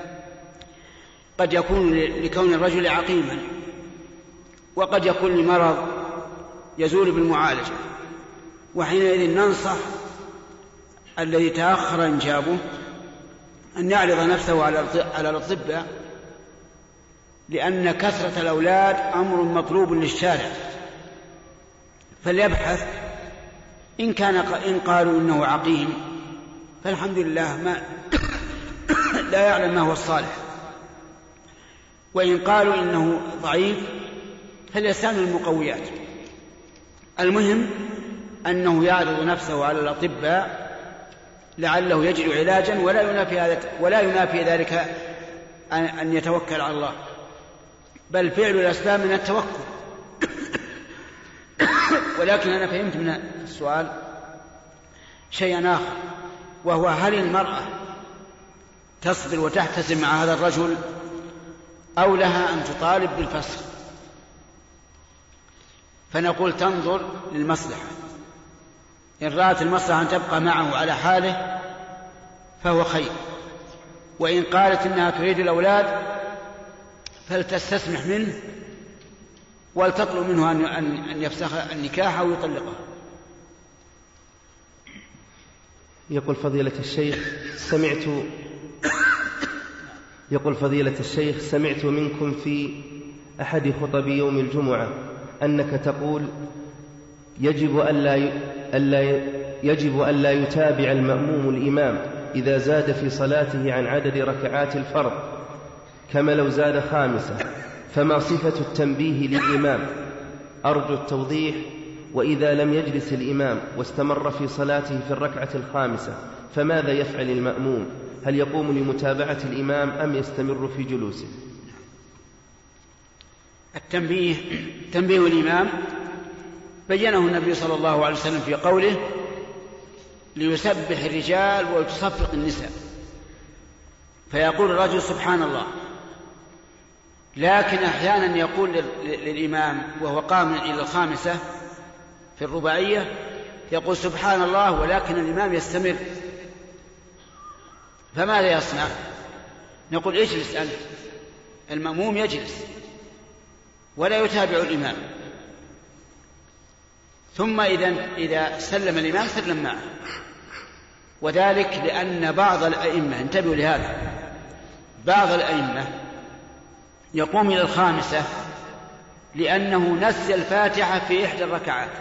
قد يكون لكون الرجل عقيما، وقد يكون لمرض يزول بالمعالجة، وحينئذ ننصح الذي تأخر إنجابه أن يعرض نفسه على الأطباء، لأن كثرة الأولاد أمر مطلوب للشارع، فليبحث. إن قالوا إنه عقيم فالحمد لله، ما لا يعلم ما هو الصالح، وإن قالوا إنه ضعيف فليستعمل المقويات. المهم أنه يعرض نفسه على الأطباء لعله يجد علاجا، ولا ينافي ذلك أن يتوكل على الله، بل فعل الأسباب من التوكل. ولكن أنا فهمت من السؤال شيئا آخر، وهو هل المرأة تصبر وتحتسب مع هذا الرجل أو لها أن تطالب بالفسخ؟ فنقول تنظر للمصلحة. إن رأت المصلحة أن تبقى معه على حاله فهو خير، وإن قالت إنها تريد الأولاد فلتستسمح منه ولتطلب منه أن يفسخ النكاح أو يطلقها. يقول فضيلة الشيخ سمعت منكم في أحد خطب يوم الجمعة أنك تقول يجب أن لا يتابع المأموم الإمام إذا زاد في صلاته عن عدد ركعات الفرض كما لو زاد خامسة، فما صفة التنبيه للإمام؟ أرجو التوضيح. وإذا لم يجلس الإمام واستمر في صلاته في الركعة الخامسة فماذا يفعل المأموم؟ هل يقوم لمتابعة الإمام أم يستمر في جلوسه؟ تنبيه الإمام بينه النبي صلى الله عليه وسلم في قوله ليسبح الرجال وتصفق النساء، فيقول الرجل سبحان الله، لكن أحيانا يقول للإمام وهو قام إلى الخامسة في الرباعية يقول سبحان الله، ولكن الإمام يستمر، فماذا يصنع؟ نقول اجلس أنت. المأموم يجلس ولا يتابع الإمام، ثم إذا سلم الإمام سلم معه، وذلك لأن بعض الأئمة، انتبهوا لهذا، بعض الأئمة يقوم إلى الخامسة لأنه نسي الفاتحة في إحدى الركعات،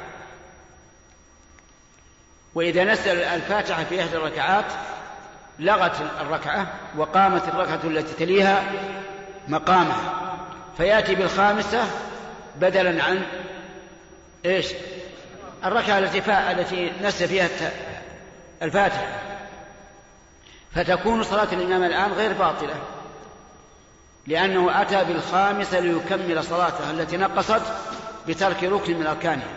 وإذا نسي الفاتحة في إحدى الركعات لغت الركعة وقامت الركعة التي تليها مقامها، فيأتي بالخامسة بدلا عن الركعة التي نسي فيها الفاتحة، فتكون صلاة الإمام الآن غير باطلة، لأنه أتى بالخامسة ليكمل صلاته التي نقصت بترك ركن من أركانها.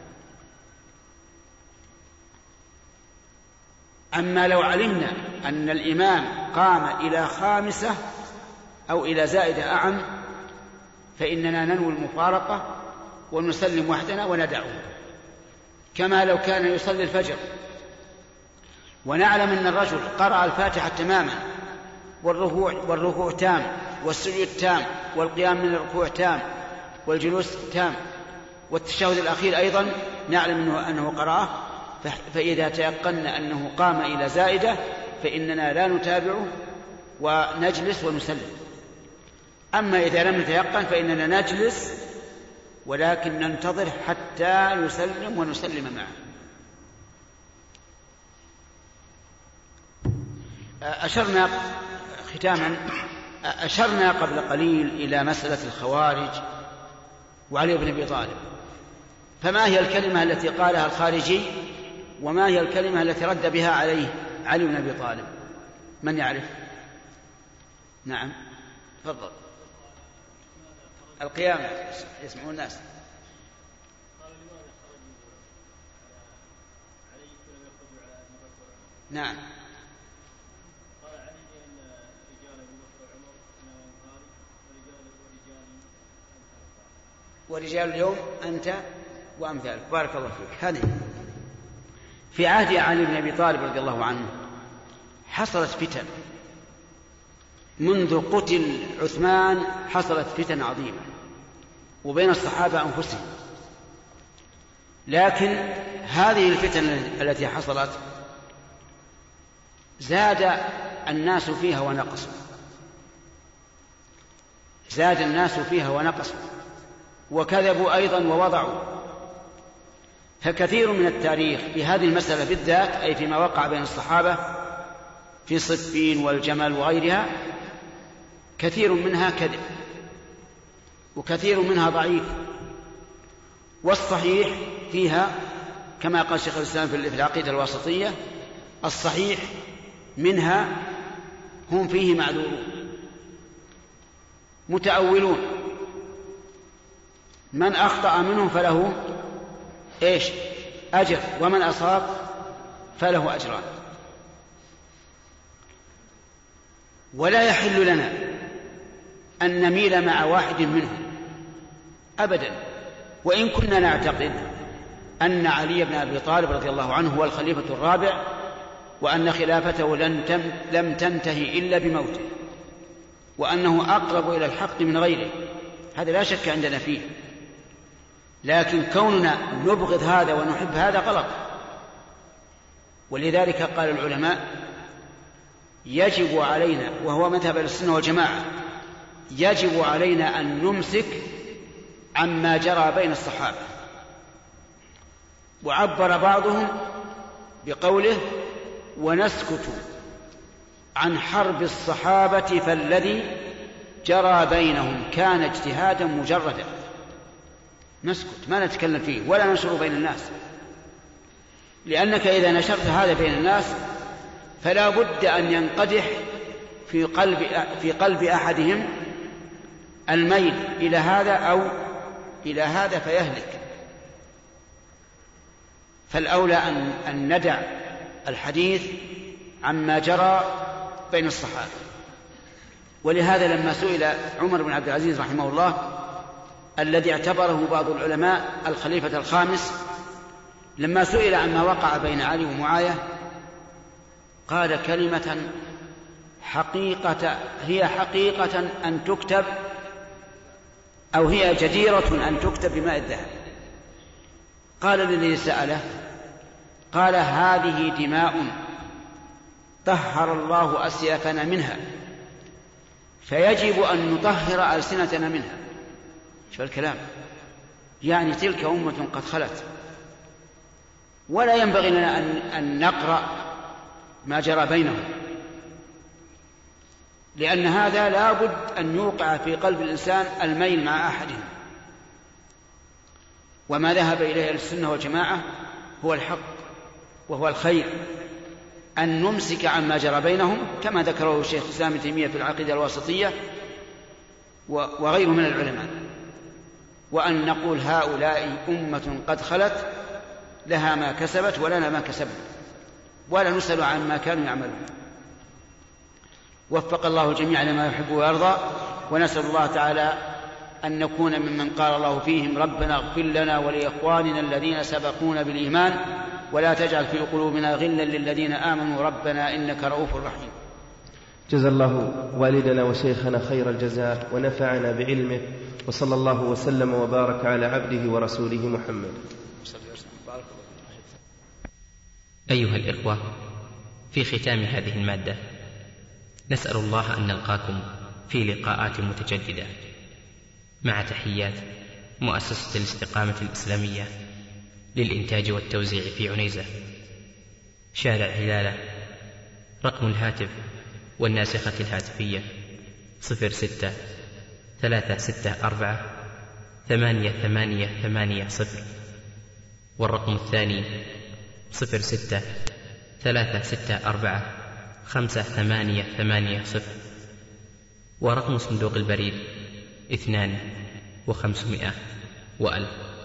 أما لو علمنا أن الإمام قام إلى خامسة أو إلى زائدة أعم فإننا ننوي المفارقة ونسلم وحدنا وندعه، كما لو كان يصلي الفجر ونعلم أن الرجل قرأ الفاتحة تماما والركوع تام، والسجود تام، والقيام من الركوع تام، والجلوس تام، والتشهد الأخير أيضا نعلم أنه قرأه، فإذا تيقنا أنه قام إلى زائدة فإننا لا نتابعه ونجلس ونسلم. أما إذا لم نتيقن فإننا نجلس ولكن ننتظر حتى يسلم ونسلم معه. أشرنا قبل قليل إلى مسألة الخوارج وعلي بن أبي طالب، فما هي الكلمة التي قالها الخارجي وما هي الكلمة التي رد بها عليه علي بن أبي طالب؟ من يعرف؟ نعم تفضل. القيامة يسمعون الناس. نعم. ورجال اليوم أنت وأمثالك. بارك الله فيك. هذه في عهد علي بن أبي طالب رضي الله عنه حصلت فتن، منذ قتل عثمان حصلت فتن عظيمة وبين الصحابة أنفسهم، لكن هذه الفتن التي حصلت زاد الناس فيها ونقصوا، زاد الناس فيها ونقصوا، وكذبوا أيضا ووضعوا. فكثير من التاريخ في هذه المسألة بالذات، أي فيما وقع بين الصحابة في صفين والجمل وغيرها، كثير منها كذب وكثير منها ضعيف، والصحيح فيها كما قال شيخ الإسلام في العقيدة الواسطية: الصحيح منها هم فيه معذورون متأولون، من أخطأ منهم فله أجر، ومن أصاب فله أجران. ولا يحل لنا أن نميل مع واحد منهم أبدا، وإن كنا نعتقد أن علي بن أبي طالب رضي الله عنه هو الخليفة الرابع، وأن خلافته لم تنتهي إلا بموته، وأنه أقرب إلى الحق من غيره، هذا لا شك عندنا فيه. لكن كوننا نبغض هذا ونحب هذا غلط. ولذلك قال العلماء: يجب علينا، وهو مذهب السنة والجماعة، يجب علينا أن نمسك عما جرى بين الصحابة. وعبر بعضهم بقوله: ونسكت عن حرب الصحابة فالذي جرى بينهم كان اجتهادا مجردا. نسكت، ما نتكلم فيه ولا ننشر بين الناس، لأنك إذا نشرت هذا بين الناس فلا بد أن ينقدح في قلب أحدهم الميل إلى هذا أو إلى هذا فيهلك. فالأولى أن ندع الحديث عما جرى بين الصحابة. ولهذا لما سئل عمر بن عبد العزيز رحمه الله، الذي اعتبره بعض العلماء الخليفة الخامس، لما سئل عما وقع بين علي ومعاوية قال كلمة هي حقيقة أن تكتب، أو هي جديرة أن تكتب بماء الذهب. قال للذي سأله، قال: هذه دماء طهر الله أسيافنا منها، فيجب أن نطهر ألسنتنا منها. شو الكلام؟ يعني تلك أمة قد خلت، ولا ينبغي لنا أن نقرأ ما جرى بينهم، لأن هذا لا بد أن يوقع في قلب الإنسان الميل مع أحدهم. وما ذهب إليه السنة والجماعة هو الحق وهو الخير، أن نمسك عما جرى بينهم كما ذكره الشيخ الإسلام ابن تيمية في العقيدة الواسطية وغيره من العلماء، وأن نقول: هؤلاء أمة قد خلت، لها ما كسبت ولنا ما كسبنا، ولا نسأل عن ما كانوا يعملون. وفق الله الجميع لما يحب ويرضى، ونسأل الله تعالى أن نكون ممن قال الله فيهم: ربنا اغفر لنا ولإخواننا الذين سبقونا بالإيمان ولا تجعل في قلوبنا غلا للذين آمنوا ربنا إنك رؤوف رحيم. جزا الله والدنا وشيخنا خير الجزاء ونفعنا بعلمه، وصلى الله وسلم وبارك على عبده ورسوله محمد. أيها الإخوة، في ختام هذه المادة نسأل الله أن نلقاكم في لقاءات متجددة، مع تحيات مؤسسة الاستقامة الإسلامية للإنتاج والتوزيع في عنيزة، شارع هلالة. رقم الهاتف والناسخة الهاتفية 06-364-8880، والرقم الثاني 06-364-5880، ورقم صندوق البريد 2500 و1000.